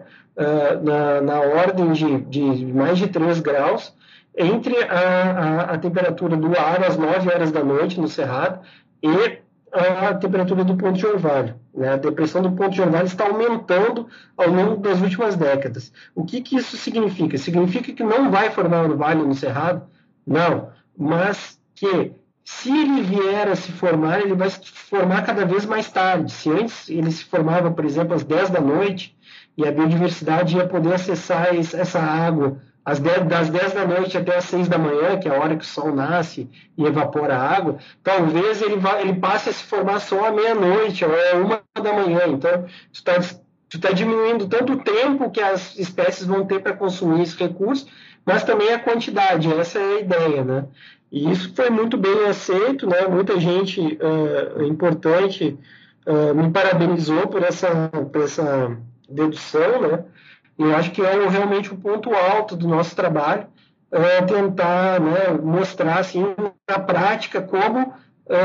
D: na, na ordem de, de mais de três graus, entre a, a, a temperatura do ar às nove horas da noite no Cerrado e a temperatura do ponto de orvalho, né? A depressão do ponto de orvalho está aumentando ao longo das últimas décadas. O que, que isso significa? Significa que não vai formar orvalho no Cerrado? Não, mas que se ele vier a se formar, ele vai se formar cada vez mais tarde. Se antes ele se formava, por exemplo, às dez da noite, e a biodiversidade ia poder acessar essa água Às dez, das dez da noite até as seis da manhã, que é a hora que o sol nasce e evapora a água, talvez ele, vá, ele passe a se formar só à meia-noite, ou à uma da manhã. Então, tu está tu tá diminuindo tanto o tempo que as espécies vão ter para consumir esse recurso, mas também a quantidade. Essa é a ideia, né? E isso foi muito bem aceito, né? Muita gente uh, importante uh, me parabenizou por essa, por essa dedução, né? Eu acho que é realmente o ponto alto do nosso trabalho, é tentar, né, mostrar assim, na prática como é,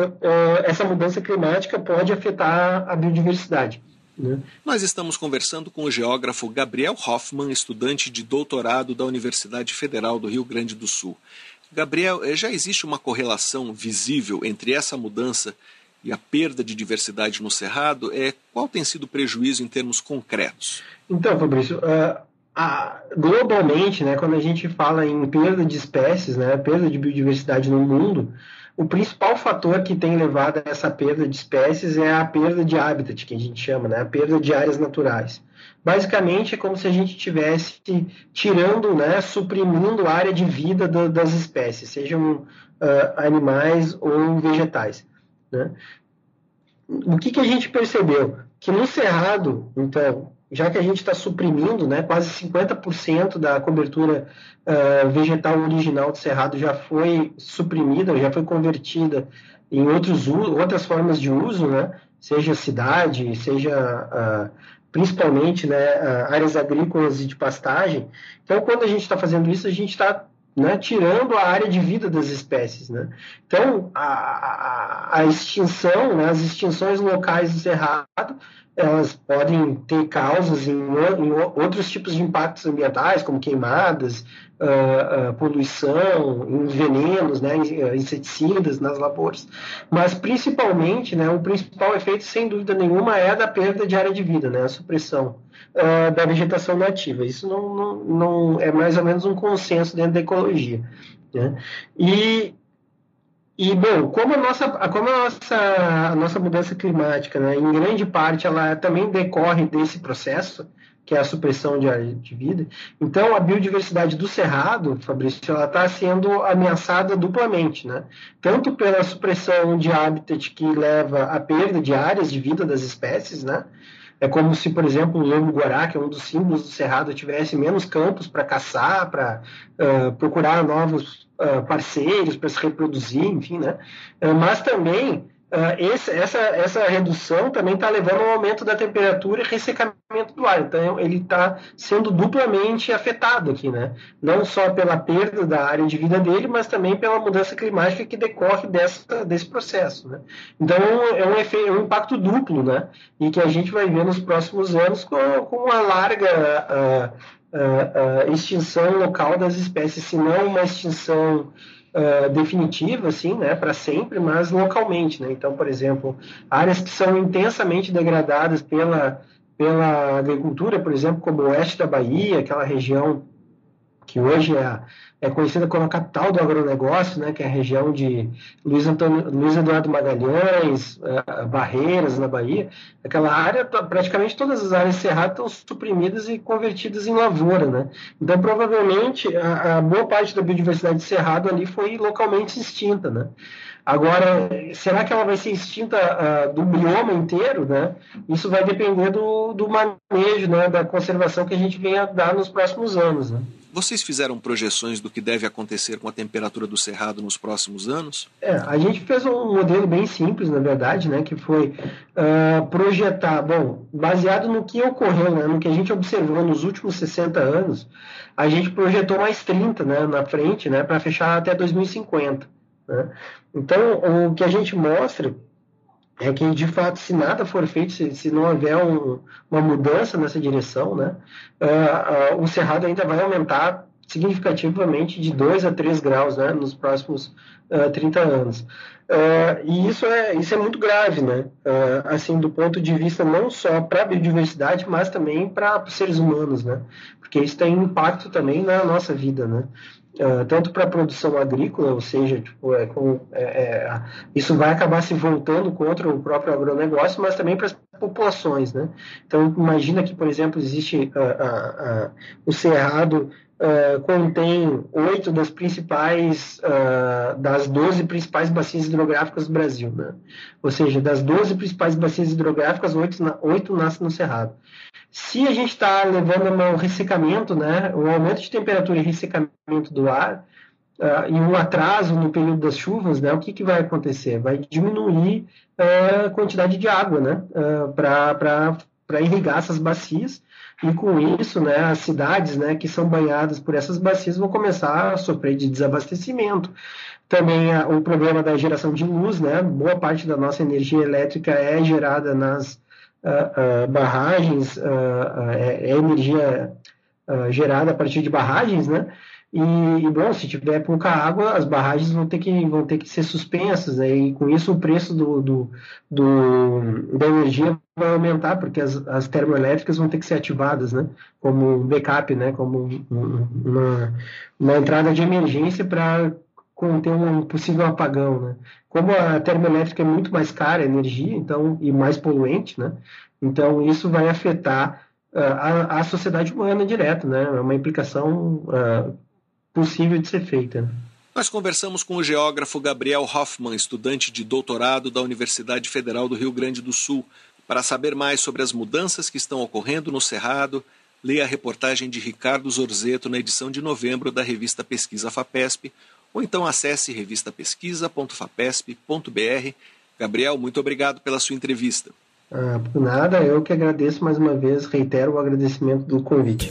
D: é, essa mudança climática pode afetar a biodiversidade, né?
A: Nós estamos conversando com o geógrafo Gabriel Hoffmann, estudante de doutorado da Universidade Federal do Rio Grande do Sul. Gabriel, já existe uma correlação visível entre essa mudança e a perda de diversidade no Cerrado? É, qual tem sido o prejuízo em termos concretos?
D: Então, Fabrício, uh, a, globalmente, né, quando a gente fala em perda de espécies, né, perda de biodiversidade no mundo, o principal fator que tem levado a essa perda de espécies é a perda de habitat, que a gente chama, né, a perda de áreas naturais. Basicamente, é como se a gente estivesse tirando, né, suprimindo a área de vida do, das espécies, sejam uh, animais ou vegetais, né? O que, que a gente percebeu? Que no Cerrado, então, já que a gente está suprimindo, né, quase cinquenta por cento da cobertura uh, vegetal original do Cerrado já foi suprimida, já foi convertida em outros, outras formas de uso, né, seja cidade, seja uh, principalmente, né, uh, áreas agrícolas e de pastagem. Então, quando a gente está fazendo isso, a gente está, né, tirando a área de vida das espécies, né? Então, a, a, a extinção, né, as extinções locais do Cerrado, elas podem ter causas em, em outros tipos de impactos ambientais, como queimadas, uh, uh, poluição, em venenos, né, inseticidas nas lavouras. Mas, principalmente, né, o principal efeito, sem dúvida nenhuma, é a da perda de área de vida, né, a supressão uh, da vegetação nativa. Isso não, não, não é mais ou menos um consenso dentro da ecologia, né? E E, bom, como a nossa, como a nossa, a nossa mudança climática, né, em grande parte, ela também decorre desse processo, que é a supressão de área de vida, então a biodiversidade do Cerrado, Fabrício, ela está sendo ameaçada duplamente, né? Tanto pela supressão de habitat que leva à perda de áreas de vida das espécies, né? É como se, por exemplo, o lobo-guará, que é um dos símbolos do Cerrado, tivesse menos campos para caçar, para uh, procurar novos uh, parceiros, para se reproduzir, enfim, né? Uh, mas também Uh, esse, essa, essa redução também está levando ao aumento da temperatura e ressecamento do ar. Então, ele está sendo duplamente afetado aqui, né? Não só pela perda da área de vida dele, mas também pela mudança climática que decorre dessa, desse processo, né? Então, é um, efeito, é um impacto duplo, né? E que a gente vai ver nos próximos anos com, com uma larga uh, uh, uh, extinção local das espécies, se não uma extinção Uh, definitiva, assim, né, para sempre, mas localmente, né? Então, por exemplo, áreas que são intensamente degradadas pela, pela agricultura, por exemplo, como o oeste da Bahia, aquela região que hoje é, é conhecida como a capital do agronegócio, né, que é a região de Luiz, Antônio, Luiz Eduardo Magalhães, uh, Barreiras, na Bahia. Aquela área, praticamente todas as áreas cerradas estão suprimidas e convertidas em lavoura, né? Então, provavelmente, a, a boa parte da biodiversidade de cerrado ali foi localmente extinta, né? Agora, será que ela vai ser extinta uh, do bioma inteiro, né? Isso vai depender do, do manejo, né, da conservação que a gente venha a dar nos próximos anos, né?
A: Vocês fizeram projeções do que deve acontecer com a temperatura do cerrado nos próximos anos?
D: É, a gente fez um modelo bem simples, na verdade, né, que foi uh, projetar, bom, baseado no que ocorreu, né, no que a gente observou nos últimos sessenta anos, a gente projetou mais trinta, né, na frente, né, para fechar até dois mil e cinquenta. Né? Então, o que a gente mostra é que, de fato, se nada for feito, se, se não houver um, uma mudança nessa direção, né, uh, uh, o cerrado ainda vai aumentar significativamente de dois a três graus, né, nos próximos uh, trinta anos. Uh, e isso é, isso é muito grave, né, uh, assim, do ponto de vista não só para a biodiversidade, mas também para os seres humanos, né, porque isso tem impacto também na nossa vida, né. Uh, tanto para a produção agrícola, ou seja, tipo, é, com, é, é, isso vai acabar se voltando contra o próprio agronegócio, mas também para as populações, né? Então, imagina que, por exemplo, existe uh, uh, uh, o cerrado uh, contém oito das principais, uh, das doze principais bacias hidrográficas do Brasil, né? Ou seja, das doze principais bacias hidrográficas, oito, oito nascem no cerrado. Se a gente está levando um ressecamento, né, um aumento de temperatura e ressecamento do ar, uh, e um atraso no período das chuvas, né, o que, que vai acontecer? Vai diminuir uh, a quantidade de água, né, uh, para irrigar essas bacias, e com isso, né, as cidades, né, que são banhadas por essas bacias vão começar a sofrer de desabastecimento. Também uh, o problema da geração de luz, né, boa parte da nossa energia elétrica é gerada nas Uh, uh, barragens, uh, uh, é, é energia uh, gerada a partir de barragens, né? E, e, bom, se tiver pouca água, as barragens vão ter que, vão ter que ser suspensas, né? E com isso o preço do, do, do, da energia vai aumentar, porque as, as termoelétricas vão ter que ser ativadas, né? Como um backup, né? Como um, uma, uma entrada de emergência para conter um possível apagão, né? Como a termoelétrica é muito mais cara a energia, então, e mais poluente, né? Então isso vai afetar uh, a, a sociedade humana direto, né? É uma implicação uh, possível de ser feita. Né?
A: Nós conversamos com o geógrafo Gabriel Hoffmann, estudante de doutorado da Universidade Federal do Rio Grande do Sul. Para saber mais sobre as mudanças que estão ocorrendo no Cerrado, leia a reportagem de Ricardo Zorzeto na edição de novembro da revista Pesquisa FAPESP, ou então acesse revista pesquisa ponto fapesp ponto br. Gabriel, muito obrigado pela sua entrevista.
D: Ah, por nada, eu que agradeço mais uma vez, reitero o agradecimento do convite.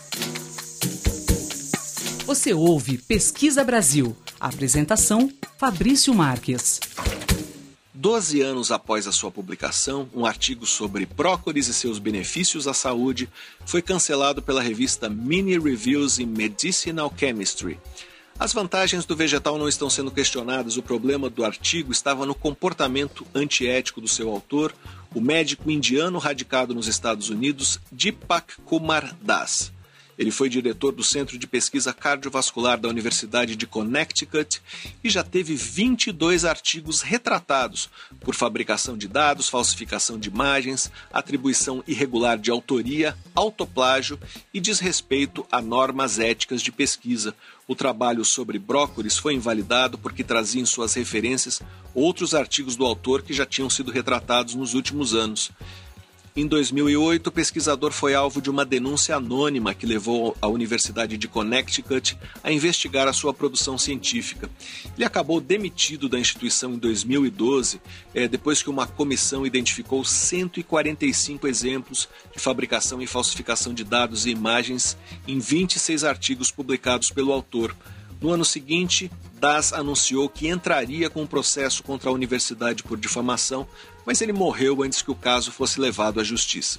B: Você ouve Pesquisa Brasil. A apresentação, Fabrício Marques.
A: Doze anos após a sua publicação, um artigo sobre brócolis e seus benefícios à saúde foi cancelado pela revista Mini Reviews in Medicinal Chemistry. As vantagens do vegetal não estão sendo questionadas, o problema do artigo estava no comportamento antiético do seu autor, o médico indiano radicado nos Estados Unidos, Deepak Kumar Das. Ele foi diretor do Centro de Pesquisa Cardiovascular da Universidade de Connecticut e já teve vinte e dois artigos retratados por fabricação de dados, falsificação de imagens, atribuição irregular de autoria, autoplágio e desrespeito a normas éticas de pesquisa. O trabalho sobre brócolis foi invalidado porque trazia em suas referências outros artigos do autor que já tinham sido retratados nos últimos anos. Em dois mil e oito, o pesquisador foi alvo de uma denúncia anônima que levou a Universidade de Connecticut a investigar a sua produção científica. Ele acabou demitido da instituição em dois mil e doze, é, depois que uma comissão identificou cento e quarenta e cinco exemplos de fabricação e falsificação de dados e imagens em vinte e seis artigos publicados pelo autor. No ano seguinte, Das anunciou que entraria com um processo contra a universidade por difamação, mas ele morreu antes que o caso fosse levado à justiça.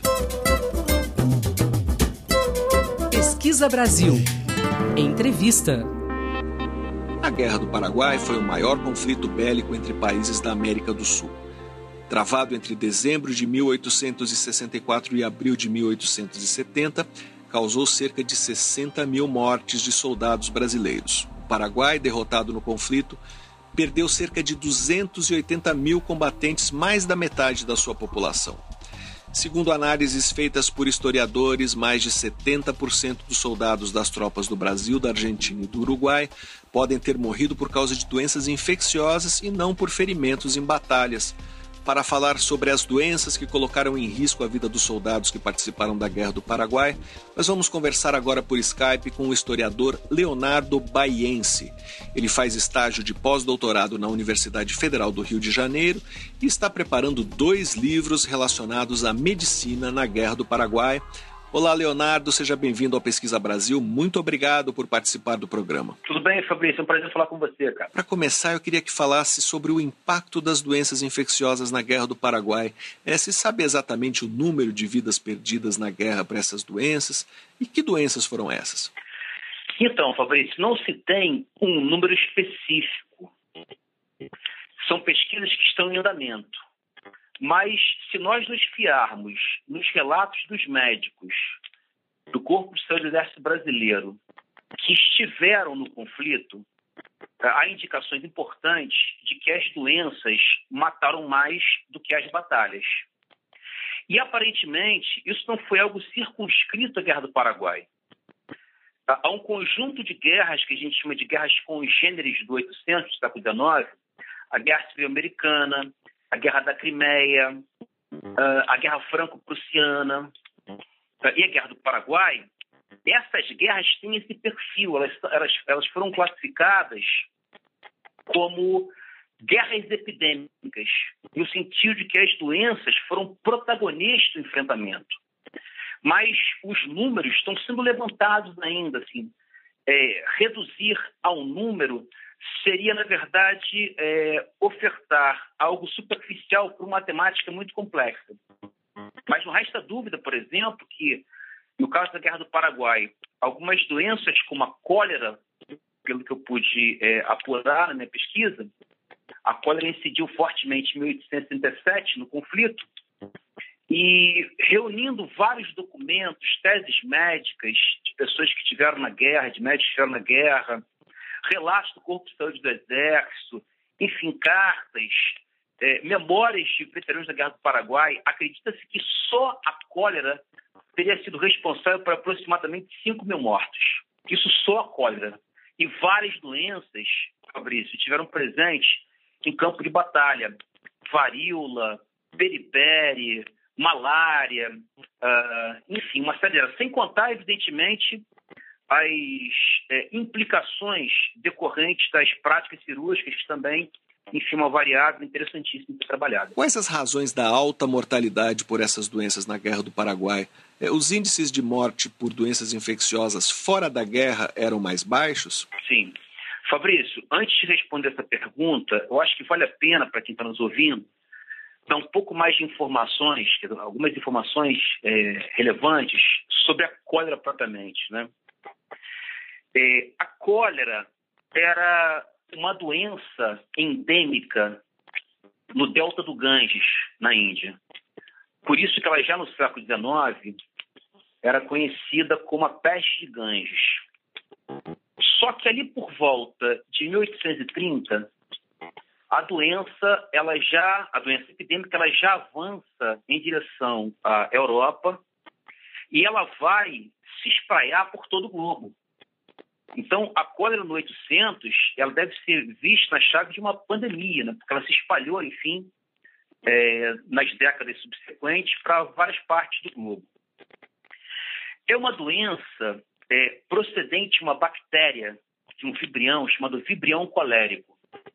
B: Pesquisa Brasil. Entrevista.
A: A Guerra do Paraguai foi o maior conflito bélico entre países da América do Sul. Travado entre dezembro de mil oitocentos e sessenta e quatro e abril de mil oitocentos e setenta, causou cerca de sessenta mil mortes de soldados brasileiros. O Paraguai, derrotado no conflito, perdeu cerca de duzentos e oitenta mil combatentes, mais da metade da sua população. Segundo análises feitas por historiadores, mais de setenta por cento dos soldados das tropas do Brasil, da Argentina e do Uruguai podem ter morrido por causa de doenças infecciosas e não por ferimentos em batalhas. Para falar sobre as doenças que colocaram em risco a vida dos soldados que participaram da Guerra do Paraguai, nós vamos conversar agora por Skype com o historiador Leonardo Baiense. Ele faz estágio de pós-doutorado na Universidade Federal do Rio de Janeiro e está preparando dois livros relacionados à medicina na Guerra do Paraguai. Olá, Leonardo, seja bem-vindo ao Pesquisa Brasil. Muito obrigado por participar do programa.
E: Tudo bem, Fabrício? É um prazer falar com você, cara.
A: Para começar, eu queria que falasse sobre o impacto das doenças infecciosas na Guerra do Paraguai. É, se sabe exatamente o número de vidas perdidas na guerra para essas doenças e que doenças foram essas?
E: Então, Fabrício, não se tem um número específico. São pesquisas que estão em andamento. Mas, se nós nos fiarmos nos relatos dos médicos do Corpo de Saúde do Exército Brasileiro que estiveram no conflito, há indicações importantes de que as doenças mataram mais do que as batalhas. E, aparentemente, isso não foi algo circunscrito à Guerra do Paraguai. Há um conjunto de guerras que a gente chama de guerras congêneres do oitocentos, do século dezenove, a Guerra Civil Americana, a Guerra da Crimeia, a Guerra Franco-Prussiana e a Guerra do Paraguai. Essas guerras têm esse perfil, elas, elas, elas foram classificadas como guerras epidêmicas, no sentido de que as doenças foram protagonistas do enfrentamento. Mas os números estão sendo levantados ainda. Assim, é, reduzir ao número seria, na verdade, é, ofertar algo superficial para uma matemática muito complexa. Mas não resta dúvida, por exemplo, que, no caso da Guerra do Paraguai, algumas doenças como a cólera, pelo que eu pude é, apurar na minha pesquisa, a cólera incidiu fortemente em mil oitocentos e trinta e sete no conflito, e reunindo vários documentos, teses médicas de pessoas que estiveram na guerra, de médicos que estiveram na guerra, relatos do Corpo de Saúde do Exército, enfim, cartas, é, memórias de veteranos da Guerra do Paraguai, acredita-se que só a cólera teria sido responsável por aproximadamente cinco mil mortos. Isso só a cólera. E várias doenças, Fabrício, estiveram presentes em campo de batalha. Varíola, beriberi, malária, uh, enfim, uma série delas. Sem contar, evidentemente, as é, implicações decorrentes das práticas cirúrgicas, que também, enfim, uma variável interessantíssima para ser trabalhada.
A: Quais as razões da alta mortalidade por essas doenças na Guerra do Paraguai? É, os índices de morte por doenças infecciosas fora da guerra eram mais baixos?
E: Sim. Fabrício, antes de responder essa pergunta, eu acho que vale a pena, para quem está nos ouvindo, dar um pouco mais de informações, algumas informações é, relevantes sobre a cólera propriamente, né? É, a cólera era uma doença endêmica no delta do Ganges, na Índia. Por isso que ela já no século dezenove era conhecida como a peste de Ganges. Só que ali por volta de mil oitocentos e trinta, a doença, ela já, a doença epidêmica, ela já avança em direção à Europa e ela vai se espraiar por todo o globo. Então, a cólera no oitocentos, ela deve ser vista na chave de uma pandemia, né? Porque ela se espalhou, enfim, é, nas décadas subsequentes para várias partes do globo. É uma doença é, procedente de uma bactéria, de um vibrião, chamado vibrião colérico.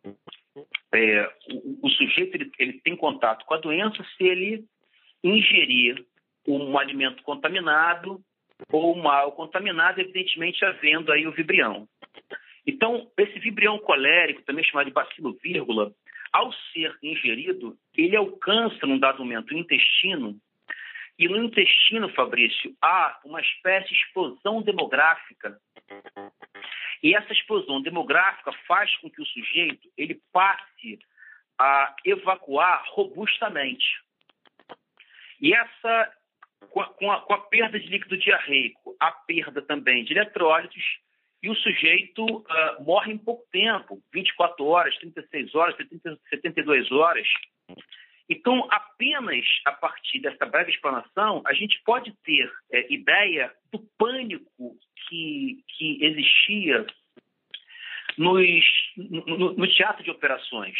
E: É, o, o sujeito ele, ele tem contato com a doença se ele ingerir um alimento contaminado ou mal contaminado, evidentemente havendo aí o vibrião. Então, esse vibrião colérico, também chamado de bacilo vírgula, ao ser ingerido, ele alcança, num dado momento, o intestino, e no intestino, Fabrício, há uma espécie de explosão demográfica. E essa explosão demográfica faz com que o sujeito ele passe a evacuar robustamente. E essa, com a, com a, com a perda de líquido diarreico, a perda também de eletrólitos, e o sujeito uh, morre em pouco tempo, vinte e quatro horas, trinta e seis horas, setenta e duas horas. Então, apenas a partir dessa breve explanação, a gente pode ter é, ideia do pânico que, que existia nos, no, no teatro de operações.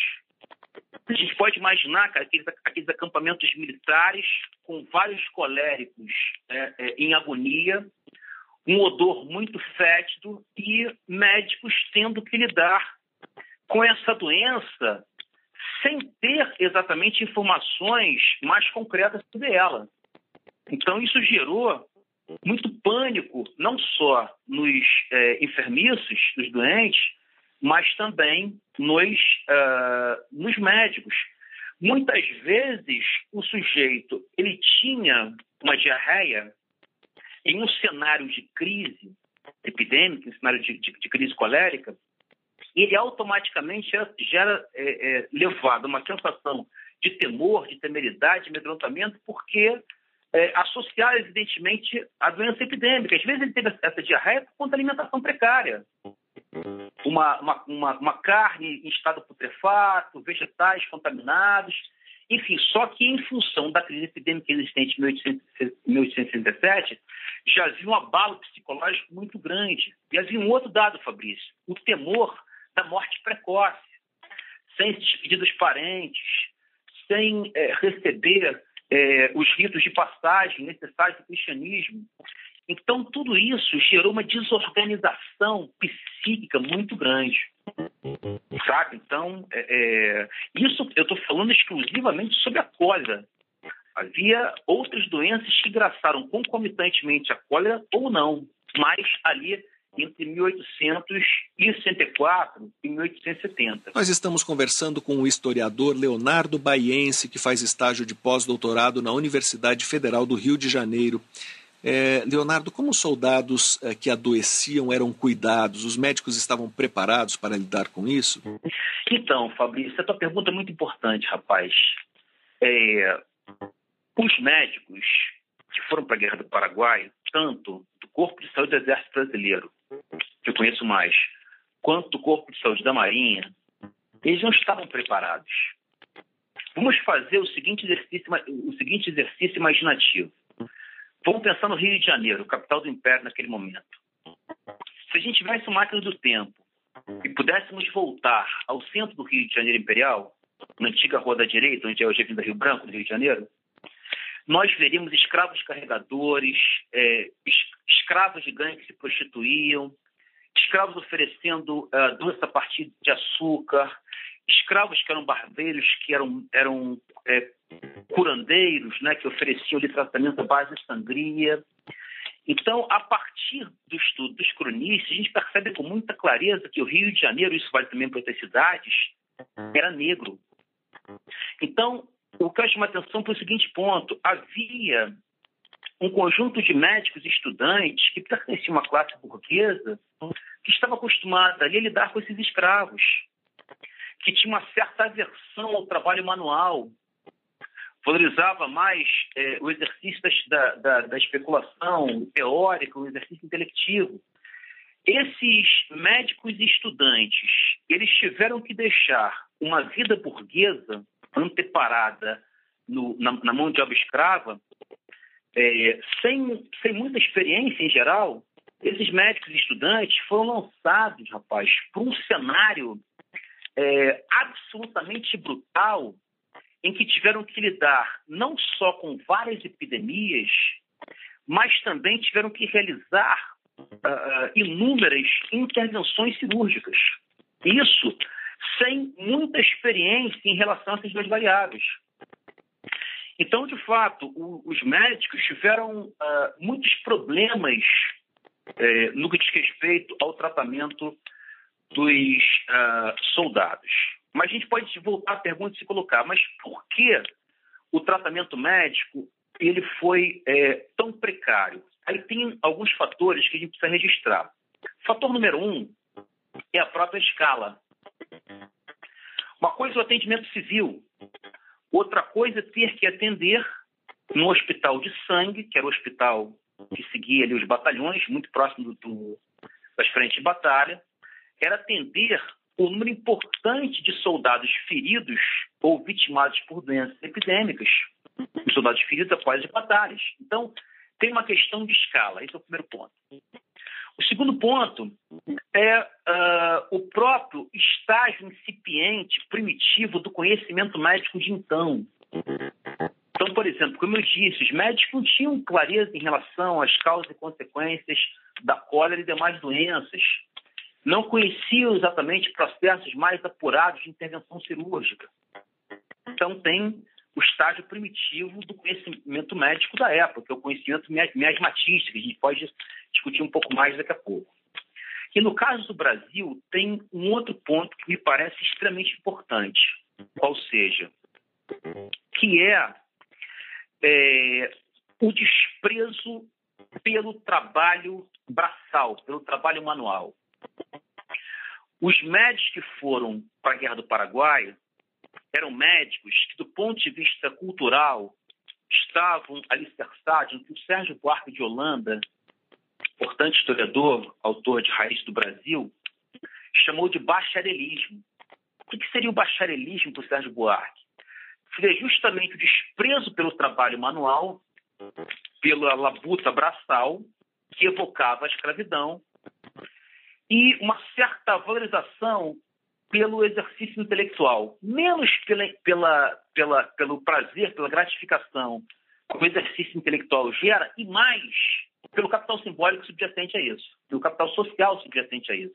E: A gente pode imaginar, cara, aqueles, aqueles acampamentos militares com vários coléricos é, é, em agonia, um odor muito fétido e médicos tendo que lidar com essa doença sem ter exatamente informações mais concretas sobre ela. Então, isso gerou muito pânico, não só nos é, enfermiços, nos doentes, mas também nos, uh, nos médicos. Muitas vezes, o sujeito ele tinha uma diarreia em um cenário de crise epidêmica, em um cenário de, de, de crise colérica, ele automaticamente já, já era é, é, levado a uma sensação de temor, de temeridade, de amedrontamento, porque é, associar, evidentemente, a doença epidêmica. Às vezes ele teve essa diarreia por conta da alimentação precária. Uma, uma, uma, uma carne em estado putrefato, vegetais contaminados, enfim, só que em função da crise epidêmica existente em mil oitocentos e sessenta e sete, já havia um abalo psicológico muito grande. E havia um outro dado, Fabrício, o temor da morte precoce, sem se despedir dos parentes, sem é, receber é, os ritos de passagem necessários do cristianismo. Então, tudo isso gerou uma desorganização psíquica muito grande, sabe? Então, é, é, isso eu estou falando exclusivamente sobre a cólera. Havia outras doenças que graçaram concomitantemente a cólera ou não, mas ali entre mil oitocentos e sessenta e quatro e mil oitocentos e setenta.
A: Nós estamos conversando com o historiador Leonardo Baiense, que faz estágio de pós-doutorado na Universidade Federal do Rio de Janeiro. É, Leonardo, como os soldados é, que adoeciam eram cuidados? Os médicos estavam preparados para lidar com isso?
E: Então, Fabrício, a tua pergunta é muito importante, rapaz. É, os médicos que foram para a Guerra do Paraguai, tanto do Corpo de Saúde do Exército Brasileiro, que eu conheço mais, quanto do Corpo de Saúde da Marinha, eles não estavam preparados. Vamos fazer o seguinte exercício, o seguinte exercício imaginativo. Vamos pensar no Rio de Janeiro, capital do Império naquele momento. Se a gente tivesse uma máquina do tempo e pudéssemos voltar ao centro do Rio de Janeiro Imperial, na antiga Rua da Direita, onde é hoje a Avenida Rio Branco, no Rio de Janeiro, nós veríamos escravos carregadores, é, escravos gigantes que se prostituíam, escravos oferecendo uh, doce a partir de açúcar, escravos que eram barbeiros, que eram, eram é, curandeiros, né, que ofereciam ali tratamento à base de sangria. Então, a partir do estudo dos cronistas, a gente percebe com muita clareza que o Rio de Janeiro, isso vale também para outras cidades, era negro. Então, o que eu chamo a atenção foi o seguinte ponto: havia um conjunto de médicos e estudantes que pertenciam a uma classe burguesa que estava acostumada ali a lidar com esses escravos, que tinha uma certa aversão ao trabalho manual, valorizava mais é, o exercício da, da, da especulação teórica, o exercício intelectivo. Esses médicos e estudantes, eles tiveram que deixar uma vida burguesa anteparada no, na, na mão de obra escrava, é, sem, sem muita experiência em geral. Esses médicos e estudantes foram lançados, rapaz, para um cenário é, absolutamente brutal em que tiveram que lidar não só com várias epidemias, mas também tiveram que realizar uh, inúmeras intervenções cirúrgicas. Isso sem muita experiência em relação a essas duas variáveis. Então, de fato, o, os médicos tiveram uh, muitos problemas uh, no que diz respeito ao tratamento dos uh, soldados. Mas a gente pode voltar à pergunta e se colocar, mas por que o tratamento médico ele foi é, tão precário? Aí tem alguns fatores que a gente precisa registrar. Fator número um é a própria escala. Uma coisa é o atendimento civil, outra coisa é ter que atender no hospital de sangue, que era o hospital que seguia ali os batalhões, muito próximo do, do, das frentes de batalha, era atender um número importante de soldados feridos ou vitimados por doenças epidêmicas, os soldados feridos após as batalhas. Então, tem uma questão de escala, esse é o primeiro ponto. O segundo ponto é uh, o próprio estágio incipiente, primitivo do conhecimento médico de então. Então, por exemplo, como eu disse, os médicos não tinham clareza em relação às causas e consequências da cólera e demais doenças. Não conheciam exatamente processos mais apurados de intervenção cirúrgica. Então, tem o estágio primitivo do conhecimento médico da época, que é o conhecimento miasmatístico, que a gente pode discutir um pouco mais daqui a pouco. E no caso do Brasil, tem um outro ponto que me parece extremamente importante, ou seja, que é, é o desprezo pelo trabalho braçal, pelo trabalho manual. Os médicos que foram para a Guerra do Paraguai eram médicos que, do ponto de vista cultural, estavam alicerçados no que o Sérgio Buarque de Holanda, importante historiador, autor de Raiz do Brasil, chamou de bacharelismo. O que seria o bacharelismo para o Sérgio Buarque? Seria justamente o desprezo pelo trabalho manual, pela labuta braçal, que evocava a escravidão, e uma certa valorização pelo exercício intelectual, menos pela, pela, pela, pelo prazer, pela gratificação que o exercício intelectual gera, e mais pelo capital simbólico subjacente a isso, pelo capital social subjacente a isso.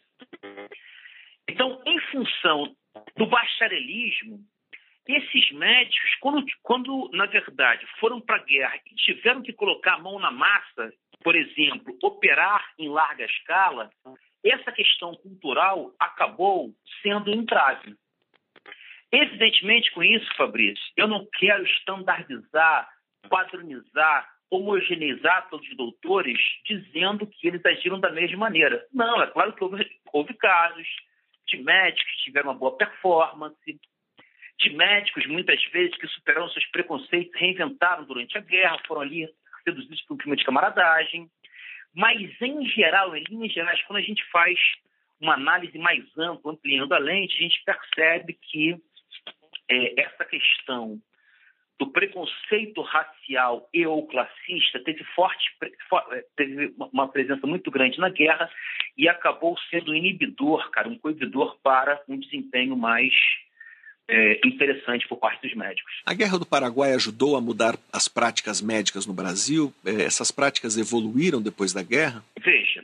E: Então, em função do bacharelismo, esses médicos, quando, quando na verdade, foram para a guerra e tiveram que colocar a mão na massa, por exemplo, operar em larga escala, essa questão cultural acabou sendo um entrave. Evidentemente, com isso, Fabrício, eu não quero estandardizar, padronizar, homogeneizar todos os doutores dizendo que eles agiram da mesma maneira. Não, é claro que houve, houve casos de médicos que tiveram uma boa performance, de médicos, muitas vezes, que superaram seus preconceitos, reinventaram durante a guerra, foram ali seduzidos por um clima de camaradagem. Mas, em geral, em linhas gerais, quando a gente faz uma análise mais ampla, ampliando a lente, a gente percebe que é, essa questão do preconceito racial e ou classista teve, forte, teve uma presença muito grande na guerra e acabou sendo um inibidor, cara, um coibidor para um desempenho mais É, interessante por parte dos médicos.
A: A Guerra do Paraguai ajudou a mudar as práticas médicas no Brasil? É, essas práticas evoluíram depois da guerra?
E: Veja,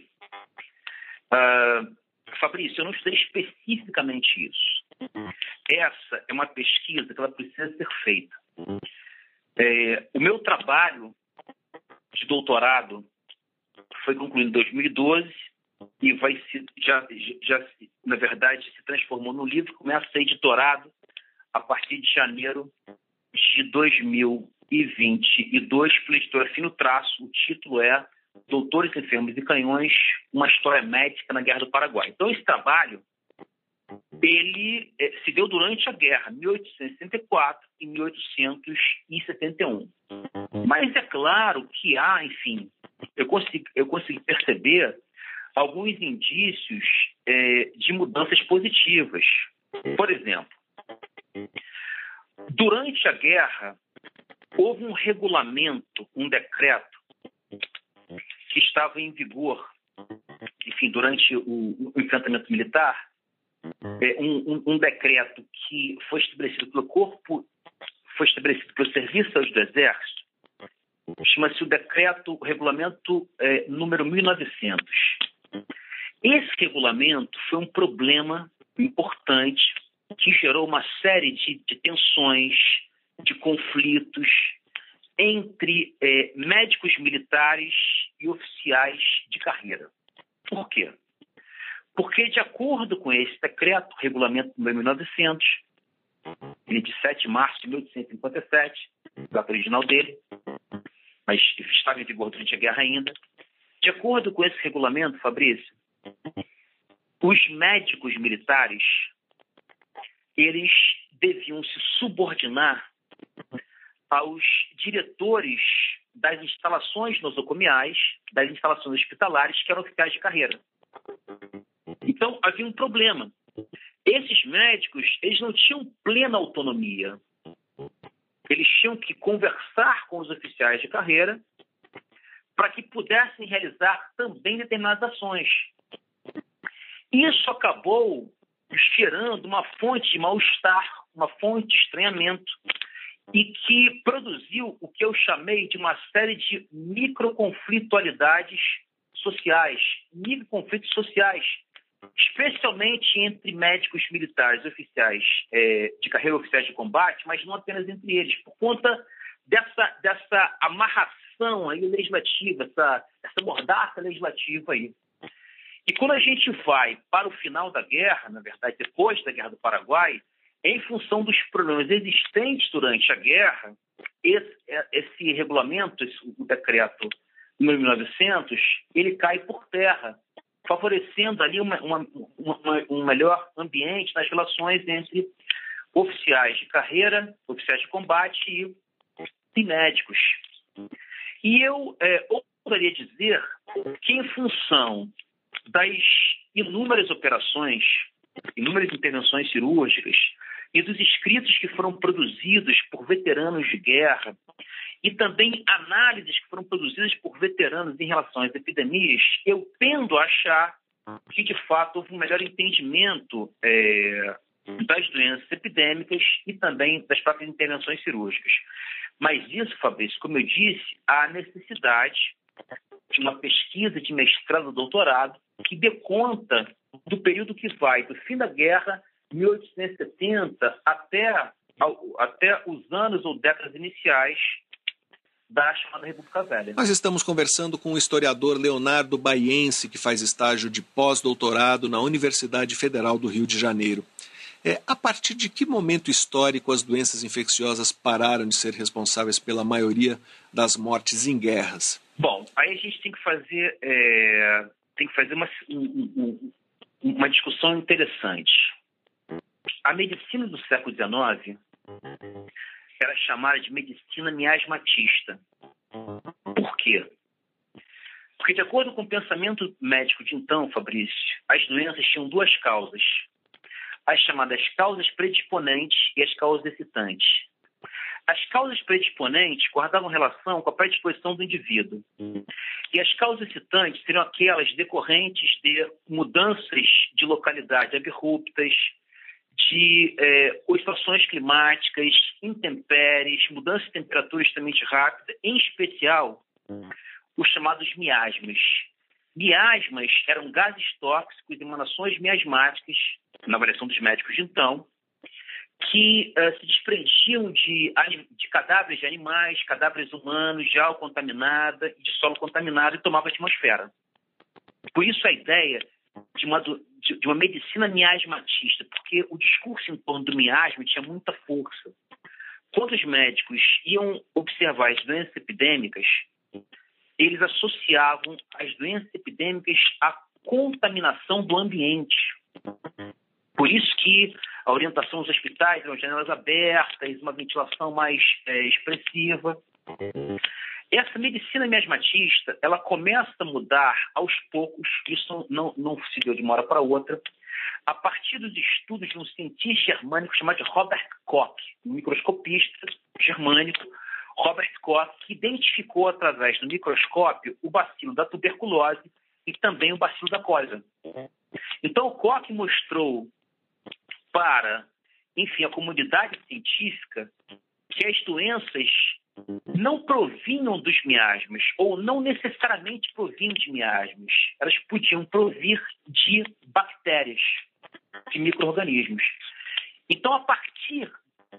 E: uh, Fabrício, eu não estudei especificamente isso. Essa é uma pesquisa que ela precisa ser feita. É, o meu trabalho de doutorado foi concluído em dois mil e doze e vai se, já, já, na verdade, se transformou no livro, começa a ser editorado a partir de janeiro de dois mil e vinte e dois, pela editora Fino Traço. O título é Doutores, Enfermos e Canhões, uma história médica na Guerra do Paraguai. Então, esse trabalho, ele eh, se deu durante a guerra, mil oitocentos e sessenta e quatro e mil oitocentos e setenta e um. Mas é claro que há, enfim, eu consegui, eu consegui perceber alguns indícios eh, de mudanças positivas. Por exemplo, durante a guerra, houve um regulamento, um decreto, que estava em vigor, enfim, durante o, o enfrentamento militar, é, um, um, um decreto que foi estabelecido pelo Corpo Serviço Saúde do Exército, chama-se o Decreto, o Regulamento é, número mil e novecentos. Esse regulamento foi um problema importante que gerou uma série de, de tensões, de conflitos entre é, médicos militares e oficiais de carreira. Por quê? Porque, de acordo com esse decreto, Regulamento número mil e novecentos, ele é de sete de março de mil oitocentos e cinquenta e sete, data original dele, mas estava em vigor durante a guerra ainda. De acordo com esse regulamento, Fabrício, os médicos militares, eles deviam se subordinar aos diretores das instalações nosocomiais, das instalações hospitalares, que eram oficiais de carreira. Então, havia um problema. Esses médicos, eles não tinham plena autonomia. Eles tinham que conversar com os oficiais de carreira para que pudessem realizar também determinadas ações. Isso acabou gerando uma fonte de mal-estar, uma fonte de estranhamento, e que produziu o que eu chamei de uma série de microconflitualidades sociais, microconflitos sociais, especialmente entre médicos militares e oficiais é, de carreira, oficiais de combate, mas não apenas entre eles, por conta dessa, dessa amarração aí legislativa, essa, essa mordaça legislativa aí. E quando a gente vai para o final da guerra, na verdade, depois da Guerra do Paraguai, em função dos problemas existentes durante a guerra, esse, esse regulamento, esse, o decreto número mil e novecentos, ele cai por terra, favorecendo ali uma, uma, uma, um melhor ambiente nas relações entre oficiais de carreira, oficiais de combate e, e médicos. E eu é, ousaria dizer que, em função das inúmeras operações, inúmeras intervenções cirúrgicas e dos escritos que foram produzidos por veteranos de guerra e também análises que foram produzidas por veteranos em relação às epidemias, eu tendo a achar que, de fato, houve um melhor entendimento é, das doenças epidêmicas e também das próprias intervenções cirúrgicas. Mas isso, Fabrício, como eu disse, há necessidade de uma pesquisa de mestrado e doutorado que dê conta do período que vai do fim da guerra, mil oitocentos e setenta, até, até os anos ou décadas iniciais da chamada República Velha.
A: Nós estamos conversando com o historiador Leonardo Baiense, que faz estágio de pós-doutorado na Universidade Federal do Rio de Janeiro. É, a partir de que momento histórico as doenças infecciosas pararam de ser responsáveis pela maioria das mortes em guerras?
E: Bom, aí a gente tem que fazer, é, tem que fazer uma, um, uma discussão interessante. A medicina do século dezenove era chamada de medicina miasmatista. Por quê? Porque, de acordo com o pensamento médico de então, Fabrício, as doenças tinham duas causas: as chamadas causas predisponentes e as causas excitantes. As causas predisponentes guardavam relação com a predisposição do indivíduo. E as causas excitantes seriam aquelas decorrentes de mudanças de localidade abruptas, de é, oscilações climáticas, intempéries, mudança de temperatura extremamente rápida, em especial os chamados miasmas. Miasmas eram gases tóxicos, emanações miasmáticas, na avaliação dos médicos de então, que uh, se desprendiam de, de cadáveres de animais, cadáveres humanos, de água contaminada, de solo contaminado e tomavam a atmosfera. Por isso a ideia de uma, de, de uma medicina miasmatista, porque o discurso em torno do miasma tinha muita força. Quando os médicos iam observar as doenças epidêmicas, eles associavam as doenças epidêmicas à contaminação do ambiente. Por isso que a orientação dos hospitais eram janelas abertas, uma ventilação mais é, expressiva. Essa medicina miasmatista, ela começa a mudar aos poucos, isso não, não se deu de uma hora para outra, a partir dos estudos de um cientista germânico chamado Robert Koch, um microscopista germânico, Robert Koch, que identificou através do microscópio o bacilo da tuberculose e também o bacilo da cólera. Então, o Koch mostrou para, enfim, a comunidade científica que as doenças não provinham dos miasmas, ou não necessariamente provinham de miasmas. Elas podiam provir de bactérias, de micro-organismos. Então, a partir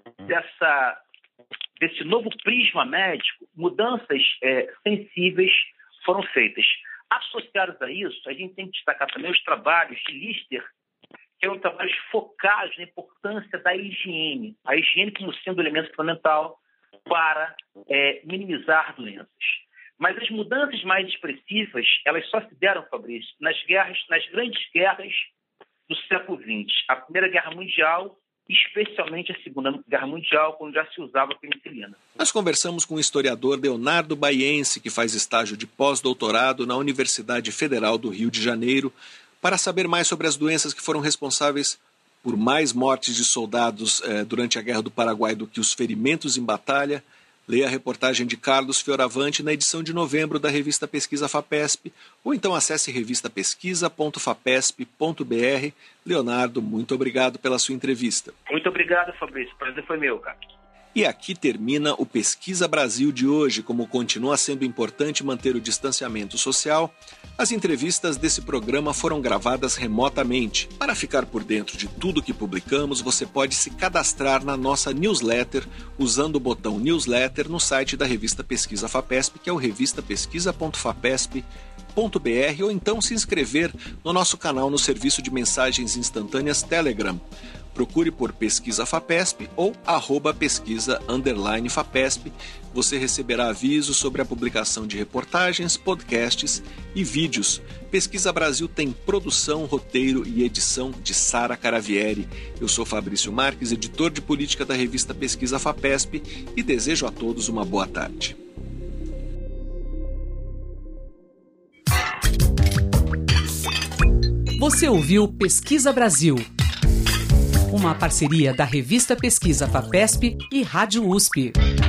E: dessa, desse novo prisma médico, mudanças é, sensíveis foram feitas. Associados a isso, a gente tem que destacar também os trabalhos de Lister, que são trabalhos focados na importância da higiene, a higiene como sendo um elemento fundamental para é, minimizar doenças. Mas as mudanças mais expressivas, elas só se deram, Fabrício, nas guerras, nas grandes guerras do século vinte. A Primeira Guerra Mundial, especialmente a Segunda Guerra Mundial, quando já se usava a penicilina.
A: Nós conversamos com o historiador Leonardo Baiense, que faz estágio de pós-doutorado na Universidade Federal do Rio de Janeiro, para saber mais sobre as doenças que foram responsáveis por mais mortes de soldados eh, durante a Guerra do Paraguai do que os ferimentos em batalha. Leia a reportagem de Carlos Fioravante na edição de novembro da revista Pesquisa FAPESP, ou então acesse revista pesquisa ponto fapesp ponto br. Leonardo, muito obrigado pela sua entrevista.
E: Muito obrigado, Fabrício. O prazer foi meu, cara.
A: E aqui termina o Pesquisa Brasil de hoje. Como continua sendo importante manter o distanciamento social, as entrevistas desse programa foram gravadas remotamente. Para ficar por dentro de tudo que publicamos, você pode se cadastrar na nossa newsletter usando o botão Newsletter no site da revista Pesquisa FAPESP, que é o revista pesquisa ponto fapesp ponto br, ou então se inscrever no nosso canal no serviço de mensagens instantâneas Telegram. Procure por Pesquisa FAPESP ou arroba pesquisa underline FAPESP. Você receberá avisos sobre a publicação de reportagens, podcasts e vídeos. Pesquisa Brasil tem produção, roteiro e edição de Sara Caravieri. Eu sou Fabrício Marques, editor de política da revista Pesquisa FAPESP, e desejo a todos uma boa tarde.
B: Você ouviu Pesquisa Brasil, uma parceria da revista Pesquisa FAPESP e Rádio U S P.